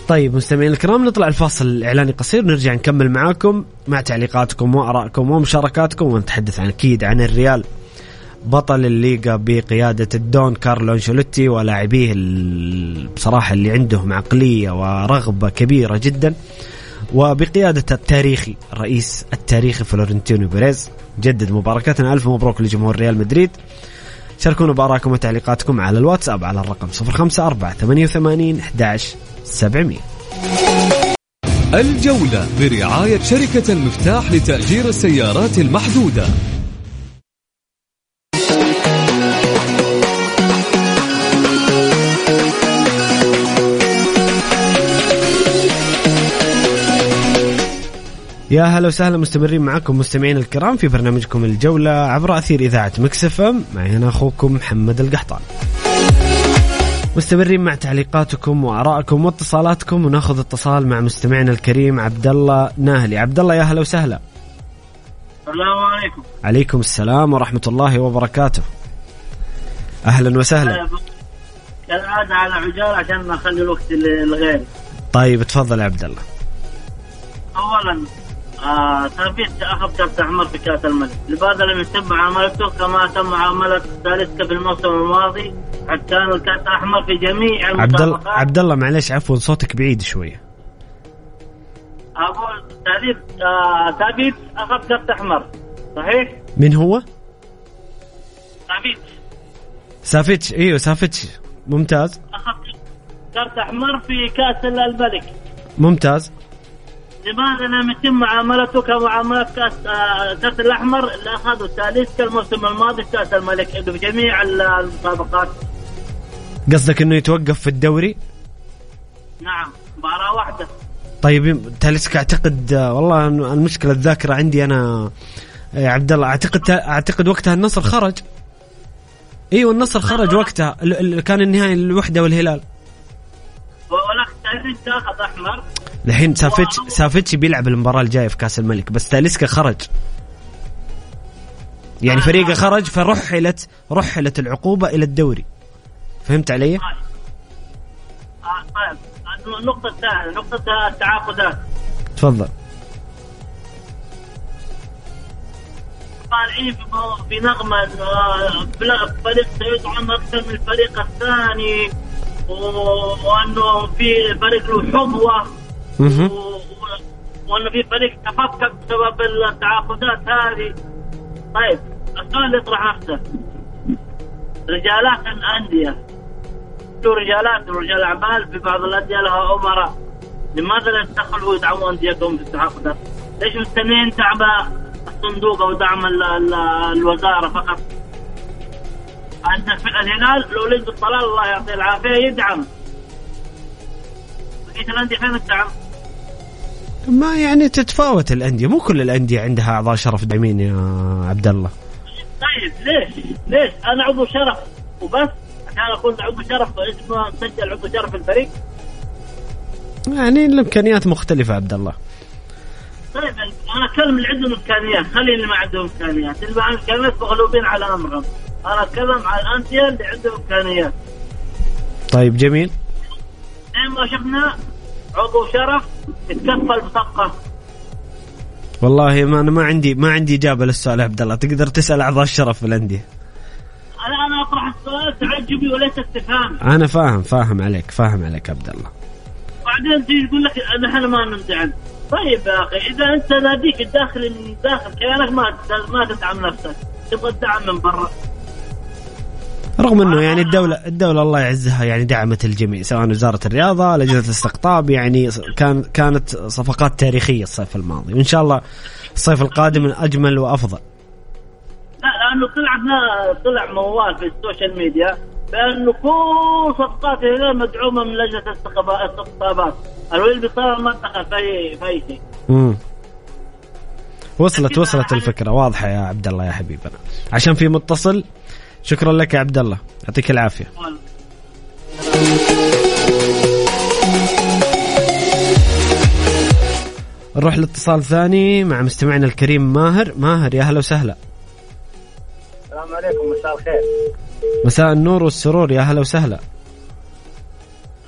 طيب مستمعين الكرام، نطلع الفاصل الإعلاني قصير، نرجع نكمل معاكم مع تعليقاتكم وآرائكم ومشاركاتكم، ونتحدث أكيد عن الريال بطل الليغا بقيادة الدون كارلو أنشيلوتي ولاعبيه بصراحة اللي عندهم عقلية ورغبة كبيرة جدا، وبقيادة التاريخي الرئيس التاريخي فلورنتينو بيريز. جدد مباركاتنا، ألف مبروك لجمهور ريال مدريد. شاركونا بآرائكم وتعليقاتكم على الواتساب على الرقم 0548811700. الجولة برعاية شركة المفتاح لتأجير السيارات المحدودة. يا هلا وسهلا، مستمرين معكم مستمعين الكرام في برنامجكم الجولة عبر أثير إذاعة ميكس اف ام. معي أنا أخوكم محمد القحطان. مستمرين مع تعليقاتكم وآرائكم واتصالاتكم، وناخذ اتصال مع مستمعنا الكريم عبد الله ناهلي. عبد الله يا هلا وسهلا. السلام عليكم. عليكم السلام ورحمة الله وبركاته. أهلا وسهلا. كالعادة على عجال عشان ما أخلي الوقت الغير. طيب تفضل يا عبد الله. أولا تربية أخذ كرت أحمر في كأس الملك، لماذا لم يتم معاملته كما تم معاملة ثالثة في الموسم الماضي؟ كان الكرت أحمر في جميع المسابقات. عبد الله معلش عفوا صوتك بعيد شوية. أقول ثابت أخذ كرت أحمر صحيح؟ من هو؟ سافيتش. ايوه سافيتش ممتاز. أخذ كرت أحمر في كأس الملك ممتاز. لماذا لم يتم معاملته كمعاملة كأس الأحمر اللي أخذوا الثالث كالموسم الماضي في كأس الملك في جميع المسابقات؟ قصدك إنه يتوقف في الدوري؟ نعم، مباراة واحدة. طيب تاليسكا أعتقد والله المشكلة الذاكرة عندي أنا يا عبد الله، أعتقد وقتها النصر خرج. أيوة النصر خرج وقتها، كان النهائي الوحدة والهلال. ولكن تاليسكا أخذ أحمر. الحين سافيتش بيلعب المباراة الجاية في كأس الملك، بس تاليسكا خرج يعني فريقه خرج، فرحلت العقوبة إلى الدوري. فهمت علي؟ طيب النقطة الثانية، نقطة التعاقدات. تفضل. طالعين في نغمة فريق سيطعم أكثر من الفريق الثاني، وأنه في فريق له حظوة، وأنه في فريق تفكك بسبب التعاقدات هذه. طيب السؤال يطرح نفسه، رجالات الأندية رجال أعمال في بعض الأندية لها أمراء، لماذا لا يدخلوا ويدعموا أنديتهم في التعاقدات؟ ليش مستنين دعم الصندوق أو دعم الوزارة فقط؟ عندنا في الهلال الوليد بالطلال الله يعطيه العافية يدعم، بقية الأندية فين الدعم؟ ما يعني تتفاوت الأندية، مو كل الأندية عندها أعضاء شرف داعمين يا عبد الله. طيب ليش أنا عضو شرف وبس عشان أكون عضو شرف اسمه سجل عضو شرف في الفريق؟ يعني الإمكانيات مختلفة عبد الله. طيب أنا أتكلم اللي عندهم إمكانيات، خلي اللي ما عندهم إمكانيات، اللي ما عندهم إمكانيات مغلوبين على أمرهم. أنا أتكلم على الأندية اللي عندهم إمكانيات. طيب جميل. ما شفنا عضو شرف يتكفل بصفقة. والله ما أنا ما عندي إجابة للسؤال عبد الله، تقدر تسأل أعضاء الشرف في الأندية. أنا أطرح السؤال تعجبي وليس استفهام. أنا فاهم عليك عبد الله. بعدين تيجي تقول لك نحن ما ندعم. طيب يا أخي إذا أنت ناديك الداخل كيانك ما تدعم نفسك، تبغى تدعم من برا. رغم انه يعني الدولة الله يعزها يعني دعمت الجميع، سواء وزارة الرياضة، لجنة الاستقطاب، يعني كانت صفقات تاريخية الصيف الماضي، وإن شاء الله الصيف القادم أجمل وأفضل. لا لأنه طلع موال في السوشيال ميديا بأنه كل صفقات الهلال مدعومة من لجنة الاستقطابات. الوليد بالطلال ما دخل في أي شيء. وصلت الفكرة واضحة يا عبد الله يا حبيبنا. عشان في متصل، شكرا لك يا عبد الله، يعطيك العافية. نروح لاتصال ثاني مع مستمعنا الكريم ماهر. يا هلا وسهلا. السلام عليكم، مساء الخير. مساء النور والسرور، يا هلا وسهلا.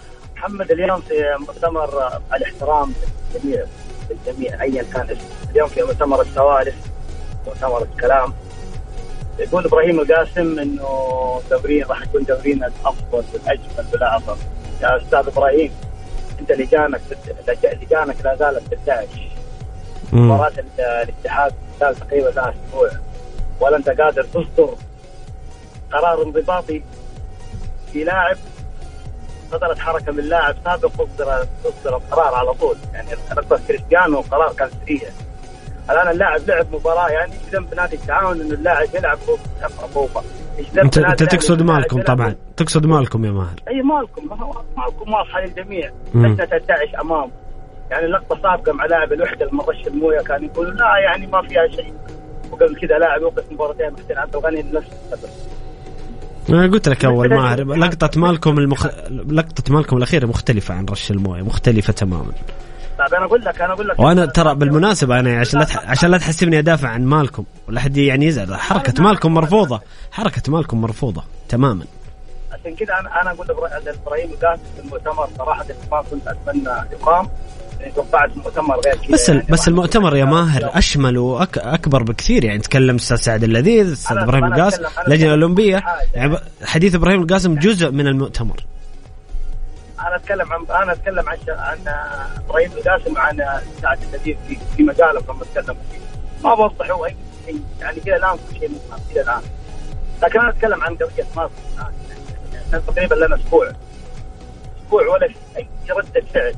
محمد اليوم في مؤتمر الاحترام للجميع أيا كان اسمه. اليوم في مؤتمر السوالف، مؤتمر الكلام، يقول إبراهيم القاسم إنه دورين راح يكون دورين الأفضل والأجمل والأعظم. يا أستاذ إبراهيم، أنت لجانك لا زالت تدعش. مباراة الاتحاد تقريبا لها أسبوع ولا أنت قادر تصدر قرار انضباطي في لاعب. صدرت حركة من لاعب سابق تصدر القرار على طول. يعني ركبة كريستيانو قرار كان سريع. الآن اللاعب لعب مباراة، يعني إيش ذنب نادي التعاون إنه اللاعب يلعب عقوبة؟ أنت تقصد مالكم طبعا، تقصد مالكم يا ماهر. أي مالكم واضحة للجميع. لجنة تدعش أمام يعني لقطة سابقة مع لاعب الوحدة المرش الموية كان يقول لا يعني ما فيها شيء، وقبل كذا لاعب وقف مباراتين محسن عبد الغني لنفس السبب. أنا قلت لك أول ماهر لقطة مالكم الأخيرة مختلفة عن رش الموية، مختلفة تماما. طيب أنا أقول لك وأنا ترى بالمناسبة أنا عشان لا تحسبني أدافع عن مالكم ولا حد يعني يزعل، حركة مالكم مرفوضة تماما. عشان كذا أنا أقول لإبراهيم القاسم في المؤتمر صراحة ما كنت أتمنى يقام. توقعت المؤتمر غير كذا بس المؤتمر يا ماهر أشمل وأكبر بكثير. يعني تكلم أستاذ سعد اللذيذ، أستاذ إبراهيم القاسم، لجنة الأولمبية. يعني حديث إبراهيم القاسم جزء من المؤتمر. أنا أتكلم عن إبراهيم القاسم، عن سعد اللذيذ في مجاله لما أتكلم فيه ما بوضحوا أي شيء. يعني كذا الآن كل شيء كذا الآن. لكن أنا أتكلم عن قضية مصر الآن. تقريبا لنا أسبوع ولا أي ردة فعل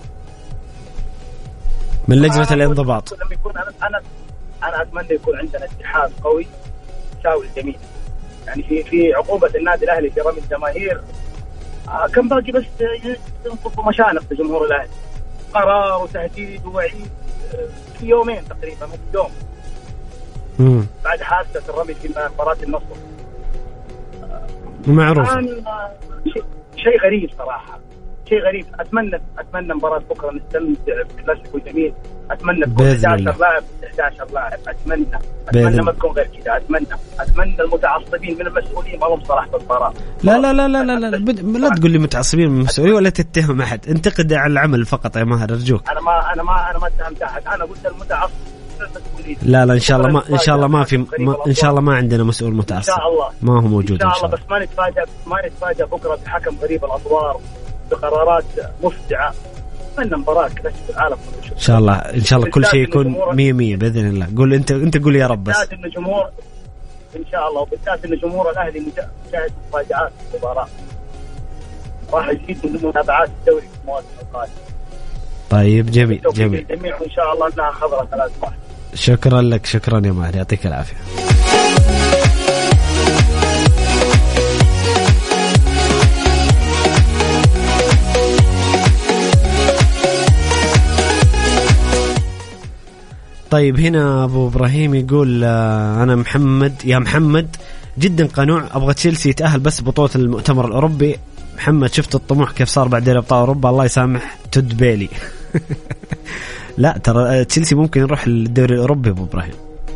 من لجنة الانضباط. لما يكون أنا أتمنى يكون عندنا اتحاد قوي يساوي الجميع. يعني في عقوبة النادي الأهلي في رمي الجماهير كم باقي بس ينصب مشانق في جمهور الأهلي، قرار وتهديد ووعيد في يومين تقريبا من يوم بعد حادثة الرمي في مباراة النصر. معروف. شيء غريب صراحة، شيء غريب. أتمنى مباراة بكرة نستمتع بكلاسيكو جميل. أتمنى تكون 11 لاعب. أتمنى ما تكون غير كذا. أتمنى المتعصبين من المسؤولين ما هم صراحة المباراة. لا تقول لي متعصبين من المسؤولين ولا تتهم أحد. انتقد على العمل فقط يا ماهر أرجوك. أنا ما اتهمت أحد. أنا قلت المتعصب. لا إن شاء الله ما في إن شاء الله ما عندنا مسؤول متعصب. ما هو موجود إن شاء الله. بس ما نتفاجأ بكرة بحكم غريب الأطوار بقرارات مفزعة. من مباراة كأس العالم إن شاء الله كل شيء يكون 100 بإذن الله. قول أنت قول يا رب. بس إن الجمهور إن شاء الله، وبالذات إن جمهور الأهلي مشاهد مفاجآت المباراة راح يزيد من متابعات الدوري في المواسم القادمة. طيب جميل. الجميع وإن شاء الله أنها خضرة 3-1. شكرا لك، شكرا يا ماهر، يعطيك العافية. طيب هنا أبو إبراهيم يقول أنا محمد جدا قنوع، أبغى تشيلسي يتأهل بس بطولة المؤتمر الأوروبي. محمد شفت الطموح كيف صار بعد أبطال أوروبا، الله يسامح تود بيلي. لا ترى تشيلسي ممكن يروح للدوري الأوروبي أبو إبراهيم.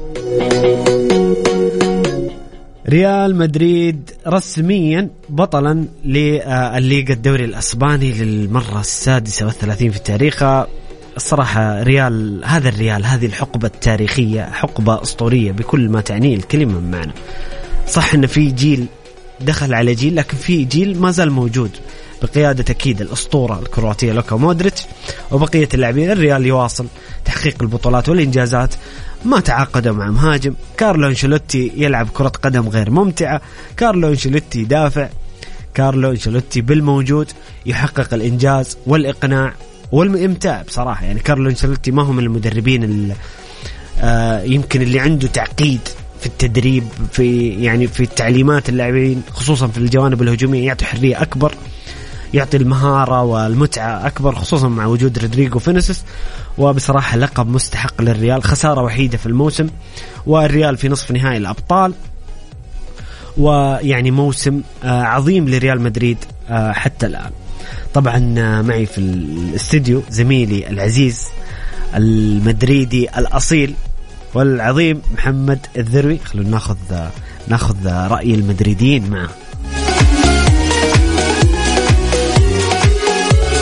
ريال مدريد رسميا بطلا للليغا الدوري الأسباني للمرة 36 في تاريخها. الصراحة هذه الحقبة التاريخية حقبة أسطورية بكل ما تعنيه الكلمة من معنى. صح إن في جيل دخل على جيل، لكن في جيل ما زال موجود بقيادة أكيد الأسطورة الكرواتية لوكا مودريتش وبقية اللاعبين. الريال يواصل تحقيق البطولات والإنجازات، ما تعاقدوا مع مهاجم. كارلو أنشيلوتي يلعب كرة قدم غير ممتعة. كارلو أنشيلوتي يدافع. كارلو أنشيلوتي بالموجود يحقق الإنجاز والإقناع والإمتاع بصراحة. يعني كارلو أنشيلوتي ما هو من المدربين يمكن اللي عنده تعقيد في التدريب، في التعليمات اللاعبين خصوصا في الجوانب الهجومية، يعطي حرية أكبر، يعطي المهارة والمتعة أكبر، خصوصا مع وجود رودريغو فينيسيوس. وبصراحة لقب مستحق للريال، خسارة وحيدة في الموسم والريال في نصف نهائي الأبطال. ويعني موسم عظيم لريال مدريد حتى الآن. طبعا معي في الاستديو زميلي العزيز المدريدي الأصيل والعظيم محمد الذروي. خلونا ناخذ رأي المدريديين معه.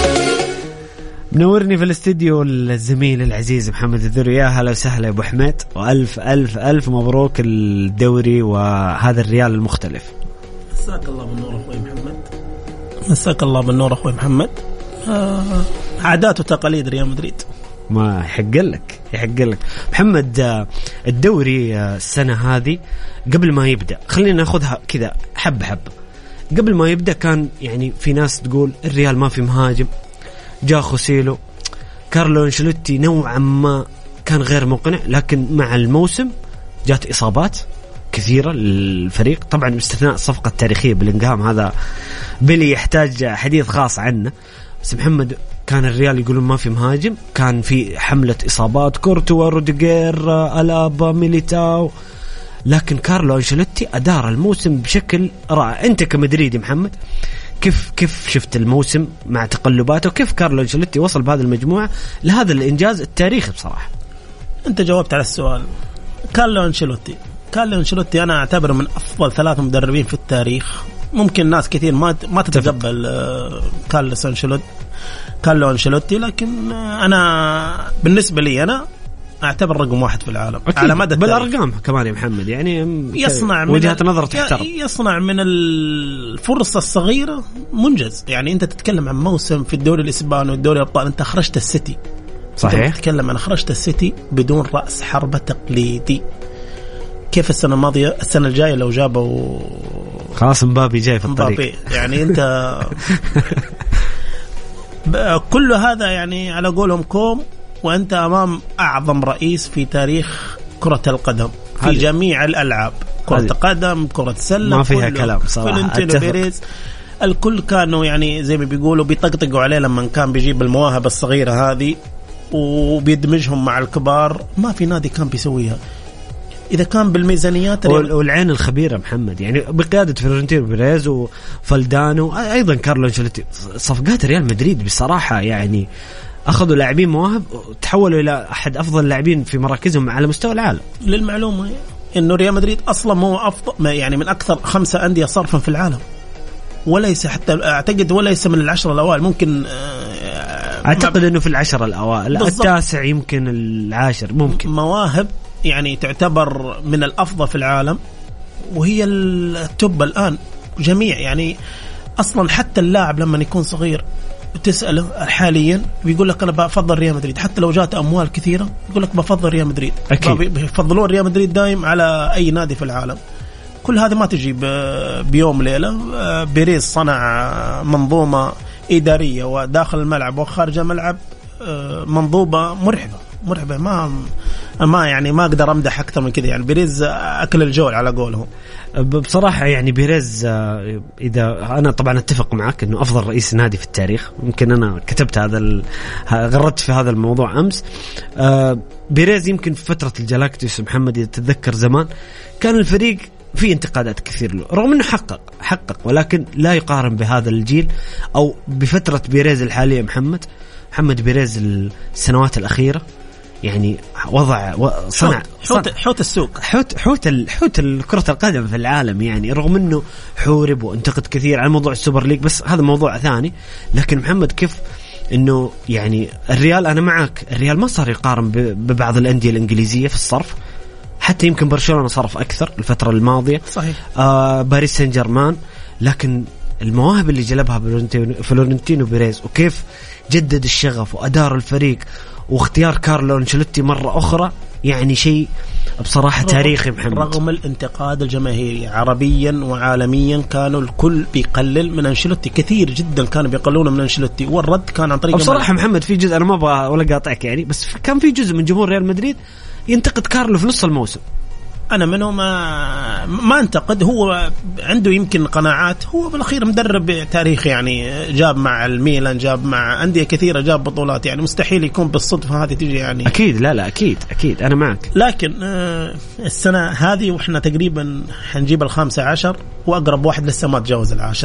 منورني في الاستديو الزميل العزيز محمد الذري. يا هلا وسهلا يا ابو حميد، والف الف الف مبروك الدوري وهذا الريال المختلف. مساك الله بالنور اخوي محمد. مساك الله بالنور اخوي محمد. عادات وتقاليد ريال مدريد ما يحق لك محمد. الدوري السنة هذه قبل ما يبدأ خلينا ناخذها كذا حب قبل ما يبدأ كان يعني في ناس تقول الريال ما في مهاجم، جاء خوسيلو، كارلو أنشيلوتي نوعا ما كان غير مقنع، لكن مع الموسم جات إصابات كثيرة للفريق، طبعا باستثناء الصفقة التاريخية بلينغهام، هذا بيلي يحتاج حديث خاص عنه. بس محمد كان الريال يقولون ما في مهاجم، كان في حملة إصابات، كورتوا، روديجير، ألابا، ميليتاو، لكن كارلو أنشيلوتي أدار الموسم بشكل رائع. أنت كمدريدي محمد كيف شفت الموسم مع تقلباته، وكيف كارلو أنشيلوتي وصل بهذه المجموعة لهذا الإنجاز التاريخي؟ بصراحة أنت جاوبت على السؤال. كارلو أنشيلوتي أنا أعتبره من أفضل 3 مدربين في التاريخ. ممكن ناس كثير ما تتقبل كارلو أنشيلوتي، لكن أنا بالنسبة لي أنا أعتبر رقم 1 في العالم على مدى بالأرقام كمان يا محمد. يعني يصنع وجهة نظر تحترم، يصنع من الفرصة الصغيرة منجز. يعني أنت تتكلم عن موسم في الدوري الإسباني والدوري الأبطال، أنت خرجت السيتي، صحيح، تتكلم عن خرجت السيتي بدون رأس حربة تقليدي. كيف السنة الماضية السنة الجاية لو جابوا خلاص مبابي جاي في الطريق، يعني أنت كل هذا يعني على قولهم كوم، وأنت أمام أعظم رئيس في تاريخ كرة القدم في جميع الألعاب، كرة قدم، كرة سلة، ما فيها كلام صراحة. فلورنتينو بيريز الكل كانوا يعني زي ما بيقولوا بيطقطقوا عليه لما كان بيجيب المواهب الصغيرة هذه وبيدمجهم مع الكبار. ما في نادي كان بيسويها إذا كان بالميزانيات والعين الخبيرة محمد، يعني بقيادة فلورنتينو بيريز وفالدانو أيضا كارلو أنشيلوتي. صفقات ريال مدريد بصراحة يعني أخذوا لاعبين مواهب تحولوا إلى أحد أفضل لاعبين في مراكزهم على مستوى العالم. للمعلومة إنه ريال مدريد أصلا هو أفضل يعني من أكثر 5 أندية صرفا في العالم، وليس حتى أعتقد وليس من 10 الأوائل، ممكن أعتقد إنه في 10 الأوائل، 9 يمكن 10 ممكن. مواهب يعني تعتبر من الأفضل في العالم، وهي التوب الآن جميع. يعني أصلا حتى اللاعب لما يكون صغير بتسأله حاليا بيقول لك أنا بفضل ريال مدريد، حتى لو جات أموال كثيرة يقول لك بفضل ريال مدريد. بيفضلون ريال مدريد دايم على أي نادي في العالم. كل هذا ما تجي بيوم ليلة. بيريز صنع منظومة إدارية وداخل الملعب وخارج الملعب منظومة مرحبة. ما يعني ما أقدر أمدح أكثر من كذا. يعني بيريز أكل الجول على قولهم بصراحة. يعني بيريز إذا أنا طبعا أتفق معك أنه أفضل رئيس نادي في التاريخ، ممكن أنا كتبت غردت في هذا الموضوع أمس. بيريز يمكن في فترة الجالاكتيوس محمد إذا تتذكر زمان كان الفريق في انتقادات كثير له، رغم أنه حقق ولكن لا يقارن بهذا الجيل أو بفترة بيريز الحالية. محمد بيريز السنوات الأخيرة يعني صنع حوت السوق، حوت كرة القدم في العالم. يعني رغم أنه حورب وانتقد كثير على موضوع السوبر ليج، بس هذا موضوع ثاني. لكن محمد كيف أنه يعني الريال، أنا معك، الريال ما صار يقارن ببعض الأندية الإنجليزية في الصرف، حتى يمكن برشلونة صرف أكثر الفترة الماضية، صحيح. باريس سان جيرمان، لكن المواهب اللي جلبها فلورنتينو بيريز وكيف جدد الشغف وأدار الفريق واختيار كارلو أنشيلوتي مرة أخرى، يعني شيء بصراحة تاريخي محمد. رغم الانتقاد الجماهيري عربيا وعالميا كانوا الكل بيقلل من أنشيلوتي، كثير جدا كانوا بيقللون من أنشيلوتي، والرد كان عن طريق بصراحة محمد في جزء، أنا ما أبغى ولا قاطعك يعني، بس كان في جزء من جمهور ريال مدريد ينتقد كارلو في نص الموسم. أنا منه ما انتقد، هو عنده يمكن قناعات، هو بالأخير مدرب تاريخي، يعني جاب مع الميلان، جاب مع أندية كثيرة، جاب بطولات، يعني مستحيل يكون بالصدفة هذه تيجي يعني. أكيد لا أكيد أنا معك. لكن السنة هذه وإحنا تقريبا حنجيب 15 وأقرب واحد لسه ما تجاوز 10،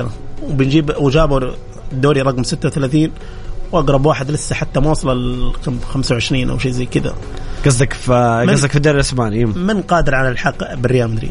وجابوا الدوري رقم 36 واقرب واحد لسه حتى ما وصل 25 او شيء زي كذا. قصدك في الدوري الاسباني من قادر على الحق بالريال مدريد؟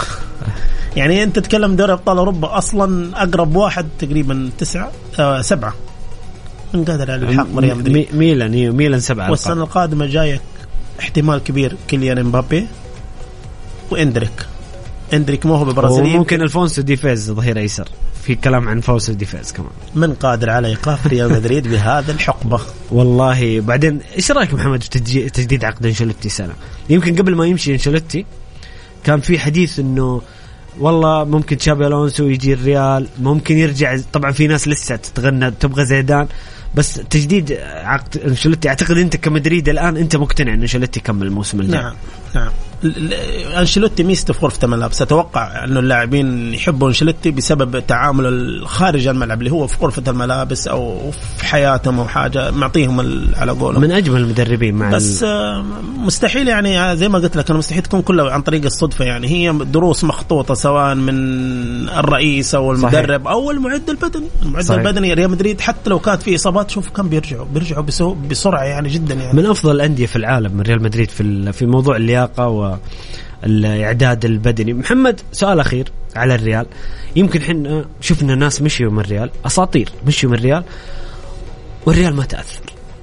يعني انت تتكلم دوري ابطال اوروبا اصلا اقرب واحد تقريبا 7 من قادر على الحق ريال مدريد. ميلان 7 والسنة القادمة جاية احتمال كبير كيليان امبابي واندريك ما هو برازيلي، وممكن الفونسو ديفيز ظهير ايسر، في كلام عن فونسو ديفيز كمان. من قادر على ايقاف ريال مدريد بهذا الحقبة؟ والله بعدين ايش رايك محمد في تجديد عقد انشيلوتي سنة؟ يمكن قبل ما يمشي انشيلوتي كان في حديث انه والله ممكن تشابي الونسو يجي الريال، ممكن يرجع. طبعا في ناس لسه تتغنى تبغى زيدان، بس تجديد عقد انشيلوتي اعتقد انت كمدريد الان انت مقتنع ان انشيلوتي يكمل الموسم الجاي. نعم انشيلوتي ميزته في غرفة الملابس. اتوقع انه اللاعبين يحبوا انشيلوتي بسبب تعامله خارج الملعب اللي هو في غرفة الملابس او في حياتهم او حاجه معطيهم على قولهم من اجمل المدربين مع بس مستحيل يعني زي ما قلت لك، انا مستحيل تكون كلها عن طريق الصدفه. يعني هي دروس مخطوطه سواء من الرئيس او المدرب صحيح. او المعد البدني. ريال مدريد حتى لو كانت فيه اصابات شوف كم بيرجعوا بسرعه يعني جدا، يعني من افضل الانديه في العالم من ريال مدريد في موضوع اللياقه والاعداد البدني. محمد سؤال اخير على الريال، يمكن حنا شفنا ناس مشيوا من الريال، اساطير مشيوا من الريال والريال ما تاثر،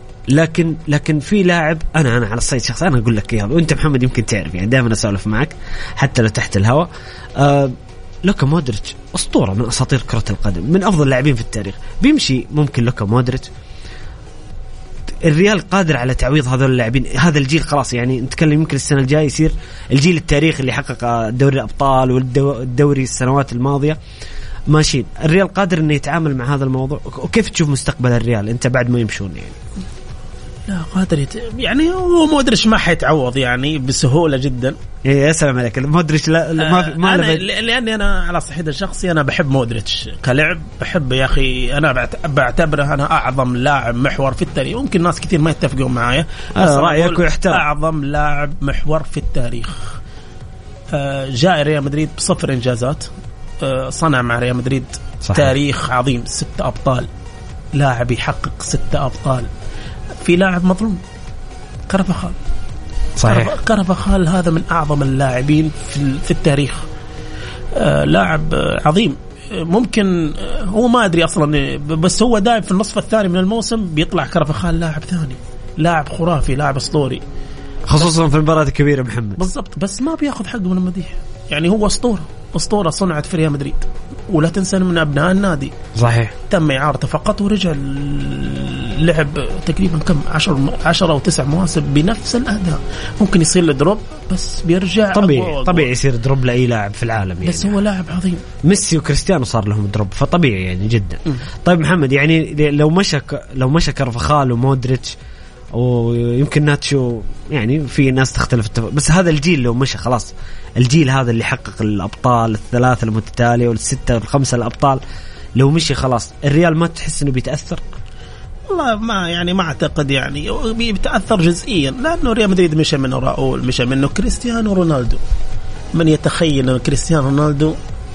لكن في لاعب انا على الصعيد شخص انا اقول لك اياه وانت محمد يمكن تعرف، يعني دائما اسولف معك حتى لو تحت الهواء. لوكا مودريتش اسطوره من اساطير كره القدم، من افضل اللاعبين في التاريخ، بيمشي ممكن لوكا مودريتش الريال قادر على تعويض هذول اللاعبين. هذا الجيل خلاص يعني نتكلم يمكن السنه الجايه يصير الجيل التاريخي اللي حقق دوري الابطال والدوري السنوات الماضيه ماشيين. الريال قادر انه يتعامل مع هذا الموضوع. وكيف تشوف مستقبل الريال انت بعد ما يمشون؟ يعني لا قادر يعني هو مودريتش ما حيتعوض يعني بسهوله جدا. يا سلام عليك مودريتش ما لاني انا على صحيح الشخصي انا بحب مودريتش كلاعب، بحب يا اخي، انا بعتبره انا اعظم لاعب محور في التاريخ. ممكن ناس كثير ما يتفقون معايا رايك ويحترم. اعظم لاعب محور في التاريخ. جاء ريال مدريد بصفر انجازات، صنع مع ريال مدريد صحيح. تاريخ عظيم، 6 أبطال، لاعب يحقق 6 أبطال. في لاعب مظلوم كارفاخال صحيح. كارفاخال هذا من أعظم اللاعبين في التاريخ، لاعب عظيم. ممكن هو ما أدري أصلا، بس هو دائم في النصف الثاني من الموسم بيطلع كارفاخال لاعب ثاني، لاعب خرافي، لاعب أسطوري، خصوصا في المباريات الكبيرة محمد. بالضبط، بس ما بياخذ حقه من المديح. يعني هو أسطورة صنعت في ريال مدريد، ولا تنسى من أبناء النادي صحيح. تم إعارته فقط ورجع لعب تقريبا كم 10 أو 9 مواسم بنفس الأداء. ممكن يصير له دروب بس بيرجع طبيعي يصير دروب لأي لاعب في العالم يعني. بس هو لاعب عظيم. ميسي وكريستيانو صار لهم دروب فطبيعي يعني جدا. طيب محمد، يعني لو مشى كارفاخال ومودريتش ويمكن ناتشو، يعني في ناس تختلف بس هذا الجيل لو مشى خلاص، الجيل هذا اللي حقق الأبطال 3 المتتالية وال6 وال5 الأبطال، لو مشي خلاص الريال ما تحس إنه بيتأثر؟ والله ما أعتقد، يعني بيتأثر جزئيا، لأنه ريال مدريد مشى منه راؤول، مشى منه كريستيانو رونالدو. من يتخيل أن كريستيانو رونالدو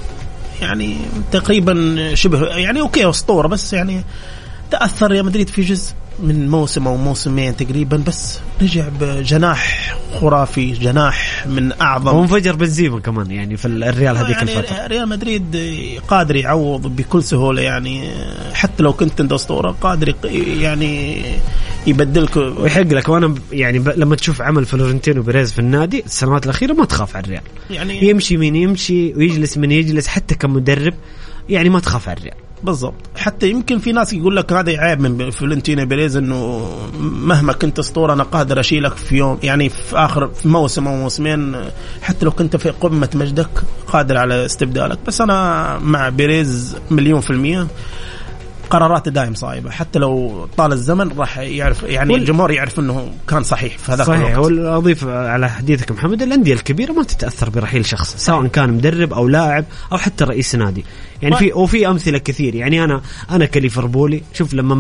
يعني تقريبا شبه يعني أوكي أسطورة، بس يعني تأثر ريال مدريد في جزء من موسم أو موسمين تقريبا، بس رجع بجناح خرافي، جناح من أعظم، وانفجر بنزيما كمان يعني في الريال هذيك يعني الفترة. ريال مدريد قادر يعوض بكل سهولة، يعني حتى لو كنت انت أسطورة قادر يعني يبدلك ويحق لك. وانا يعني لما تشوف عمل فلورنتينو بيريز في النادي السنوات الأخيرة ما تخاف على الريال، يعني يمشي من يمشي ويجلس من يجلس، حتى كمدرب يعني ما تخاف على الريال. بالضبط. حتى يمكن في ناس يقول لك هذا عيب من فلورنتينو بيريز، انه مهما كنت اسطوره انا قادر اشيلك في يوم، يعني في اخر موسم او موسمين حتى لو كنت في قمه مجدك قادر على استبدالك. بس انا مع بيريز 100%، قراراته دائم صائبة، حتى لو طال الزمن راح يعرف، يعني الجمهور يعرف انه كان صحيح في هذا صحيح. واضيف على حديثك محمد، الانديه الكبيره ما تتاثر برحيل شخص، سواء كان مدرب او لاعب او حتى رئيس نادي، يعني في امثله كثير. يعني انا كليفربولي شوف لما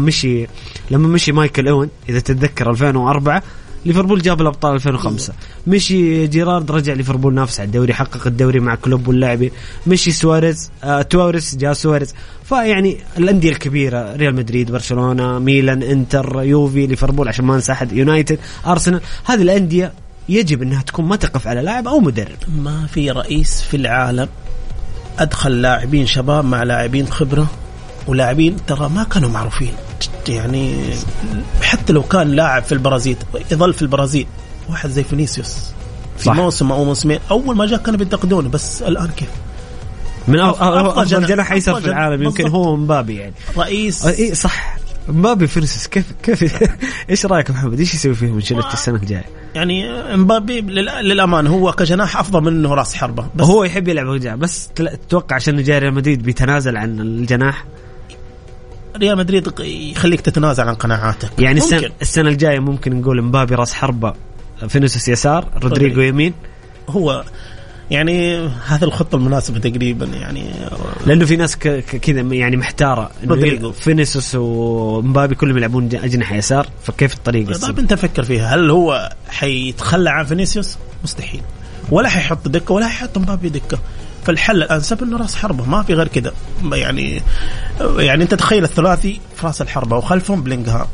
مشي مايكل اوين، اذا تتذكر 2004 ليفربول جاب الأبطال 2005، مشي جيرارد رجع ليفربول نافس على الدوري، حقق الدوري مع كلوب واللاعبين، مشي سواريز تواريس جاء سواريز. فيعني الأندية الكبيرة ريال مدريد، برشلونة، ميلان، انتر، يوفي، ليفربول، عشان ما ننسى أحد، يونايتد، أرسنال، هذه الأندية يجب أنها تكون ما تقف على لاعب أو مدرب. ما في رئيس في العالم أدخل لاعبين شباب مع لاعبين خبرة ولاعبين ترى ما كانوا معروفين، يعني حتى لو كان لاعب في البرازيل يظل في البرازيل. واحد زي فينيسيوس في موسم أو موسمين أول ما جاء كانوا بينتقدونه، بس الآن كيف من أفضل جناح أيسر في العالم يمكن هو مبابي يعني رئيس. صح مبابي فينيسيوس كيف إيش رأيك محمد؟ إيش يسوي فيهم أنشيلوتي السنة الجاية؟ يعني مبابي للأمان هو كجناح أفضل منه راس حربة، بس هو يحب يلعب وجه. بس تتوقع عشان جاي ريال مدريد بيتنازل عن الجناح؟ ريال مدريد يخليك تتنازل عن قناعاتك يعني السنة الجاية ممكن نقول مبابي راس حربة، فينيسيوس يسار، رودريجو يمين. هو يعني هذا الخطة المناسبة تقريبا يعني، لأنه في ناس كذا يعني محتارة إنه فينيسيوس ومبابي كلهم يلعبون أجنحة يسار، فكيف الطريقة؟ طيب أنت فكر فيها، هل هو حيتخلى عن فينيسيوس؟ مستحيل، ولا حيحط دكة ولا حيحط مبابي دكة. فالحل الأنسب إنه رأس حربة، ما في غير كده يعني أنت تخيل الثلاثي في رأس الحربة وخلفهم بلينغهام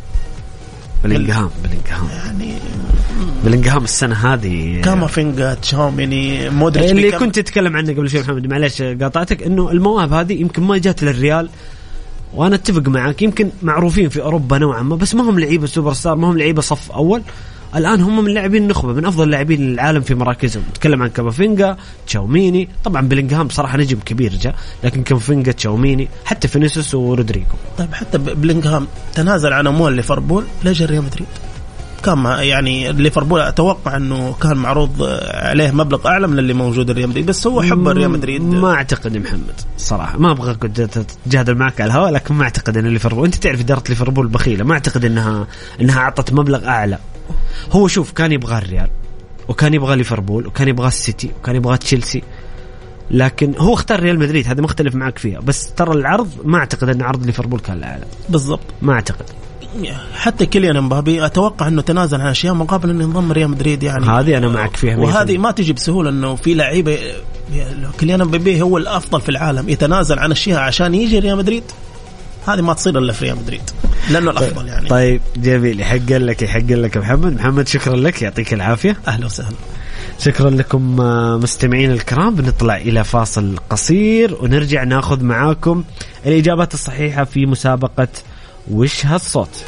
يعني بلينغهام السنة هذه كامافينجا تشاوميني مودريتش اللي كنت تتكلم عنه قبل شوي محمد، معليش قاطعتك، إنه المواهب هذه يمكن ما جات للريال، وأنا أتفق معك يمكن معروفين في أوروبا نوعا ما، بس ما هم لعيبة سوبر ستار، ما هم لعيبة صف أول. الآن هم من لاعبين النخبة، من أفضل لاعبين العالم في مراكزهم. نتكلم عن كامافينجا، تشاوميني، طبعا بلينغهام بصراحة نجم كبير جاء، لكن كامافينجا، تشاوميني، حتى فينيسيوس ورودريجو. طيب حتى بلينغهام تنازل عن أموال ليفربول لجأ ريال مدريد. كان يعني ليفربول أتوقع أنه كان معروض عليه مبلغ أعلى من اللي موجود ريال مدريد، بس هو حب ريال مدريد. ما أعتقد محمد صراحة، ما أبغى تجادل معك على الهواء، لكن ما أعتقد أن ليفربول، أنت تعرف إدارة ليفربول بخيلة، ما أعتقد أنها أعطت مبلغ أعلى. هو شوف كان يبغى الريال، وكان يبغى ليفربول، وكان يبغى السيتي، وكان يبغى تشيلسي، لكن هو اختار ريال مدريد، هذا مختلف معك فيها. بس ترى العرض ما أعتقد أن عرض ليفربول كان الأعلى بالضبط، ما أعتقد. حتى كيليان مبابي أتوقع أنه تنازل عن أشياء مقابل أنه ينضم ريال مدريد يعني. هذه أنا معك فيها، وهذه ما تجي بسهولة، أنه في لعيبة كيليان مبابي هو الأفضل في العالم يتنازل عن أشياء عشان يجي ريال مدريد، هذه ما تصير إلا في ريال مدريد لأنه الأفضل يعني. طيب جميل، يحق لك محمد، شكرا لك، يعطيك العافية. أهلا وسهلا. شكرا لكم مستمعين الكرام. بنطلع إلى فاصل قصير ونرجع ناخذ معاكم الإجابات الصحيحة في مسابقة وش هالصوت.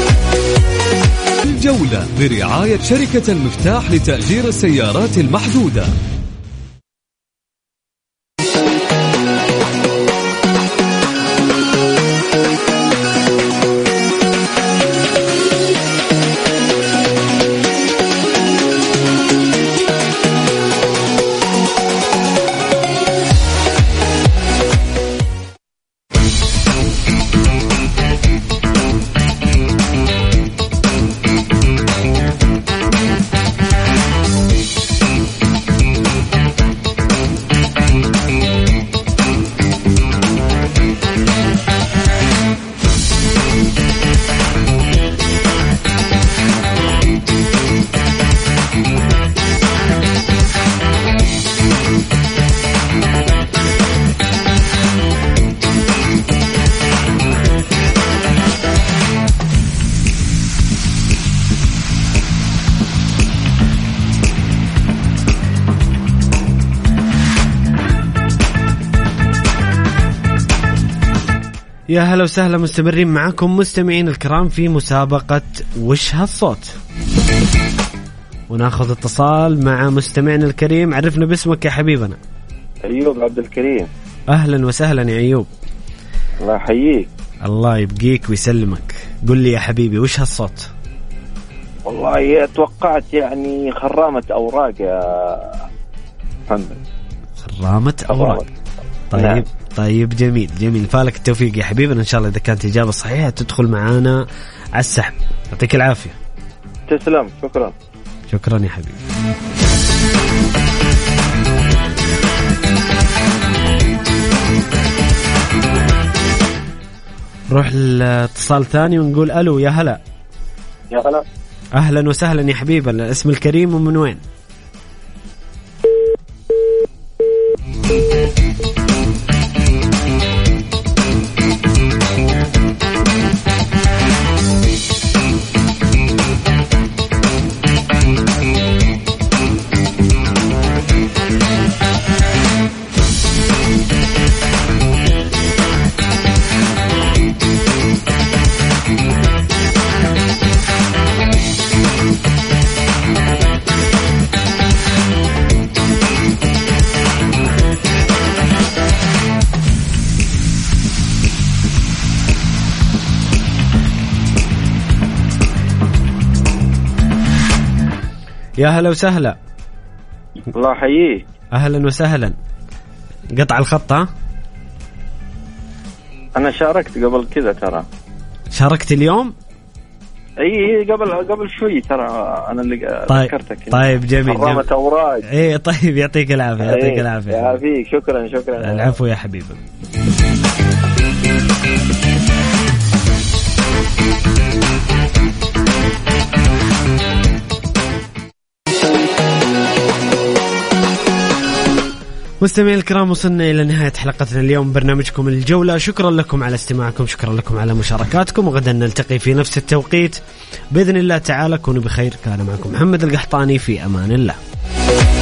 الجولة برعاية شركة المفتاح لتأجير السيارات المحدودة. يا هلا وسهلا، مستمرين معكم مستمعين الكرام في مسابقة وش هالصوت، وناخذ اتصال مع مستمعنا الكريم. عرفنا باسمك يا حبيبنا. أيوب عبد الكريم. أهلا وسهلا يا أيوب. الله يحييك. الله يبقيك ويسلمك. قل لي يا حبيبي وش هالصوت؟ والله توقعت يعني خرامة أوراق يا محمد. خرامة أوراق. طيب نعم. طيب جميل فالك التوفيق يا حبيبنا، إن شاء الله إذا كانت إجابة صحيحة تدخل معانا على السحب. يعطيك العافية. تسلم. شكرا يا حبيبي. نروح الاتصال ثاني ونقول ألو. يا هلا. يا هلا. أهلا وسهلا يا حبيبي، الاسم الكريم ومن وين؟ يا هلا وسهلا. الله يحييك. أهلا وسهلا. قطع الخط ها؟ أنا شاركت قبل كذا ترى. شاركت اليوم؟ اي قبل شوي ترى انا اللي ذكرتك. طيب جميل. حرامة اوراق. اي طيب يعطيك العافيه. يعطيك العافيه. يعافيك. شكرا. العفو يا حبيبي. مستمعين الكرام، وصلنا إلى نهاية حلقتنا اليوم برنامجكم الجولة. شكرا لكم على استماعكم، شكرا لكم على مشاركاتكم، وغدا نلتقي في نفس التوقيت بإذن الله تعالى. كونوا بخير. كان معكم محمد القحطاني، في أمان الله.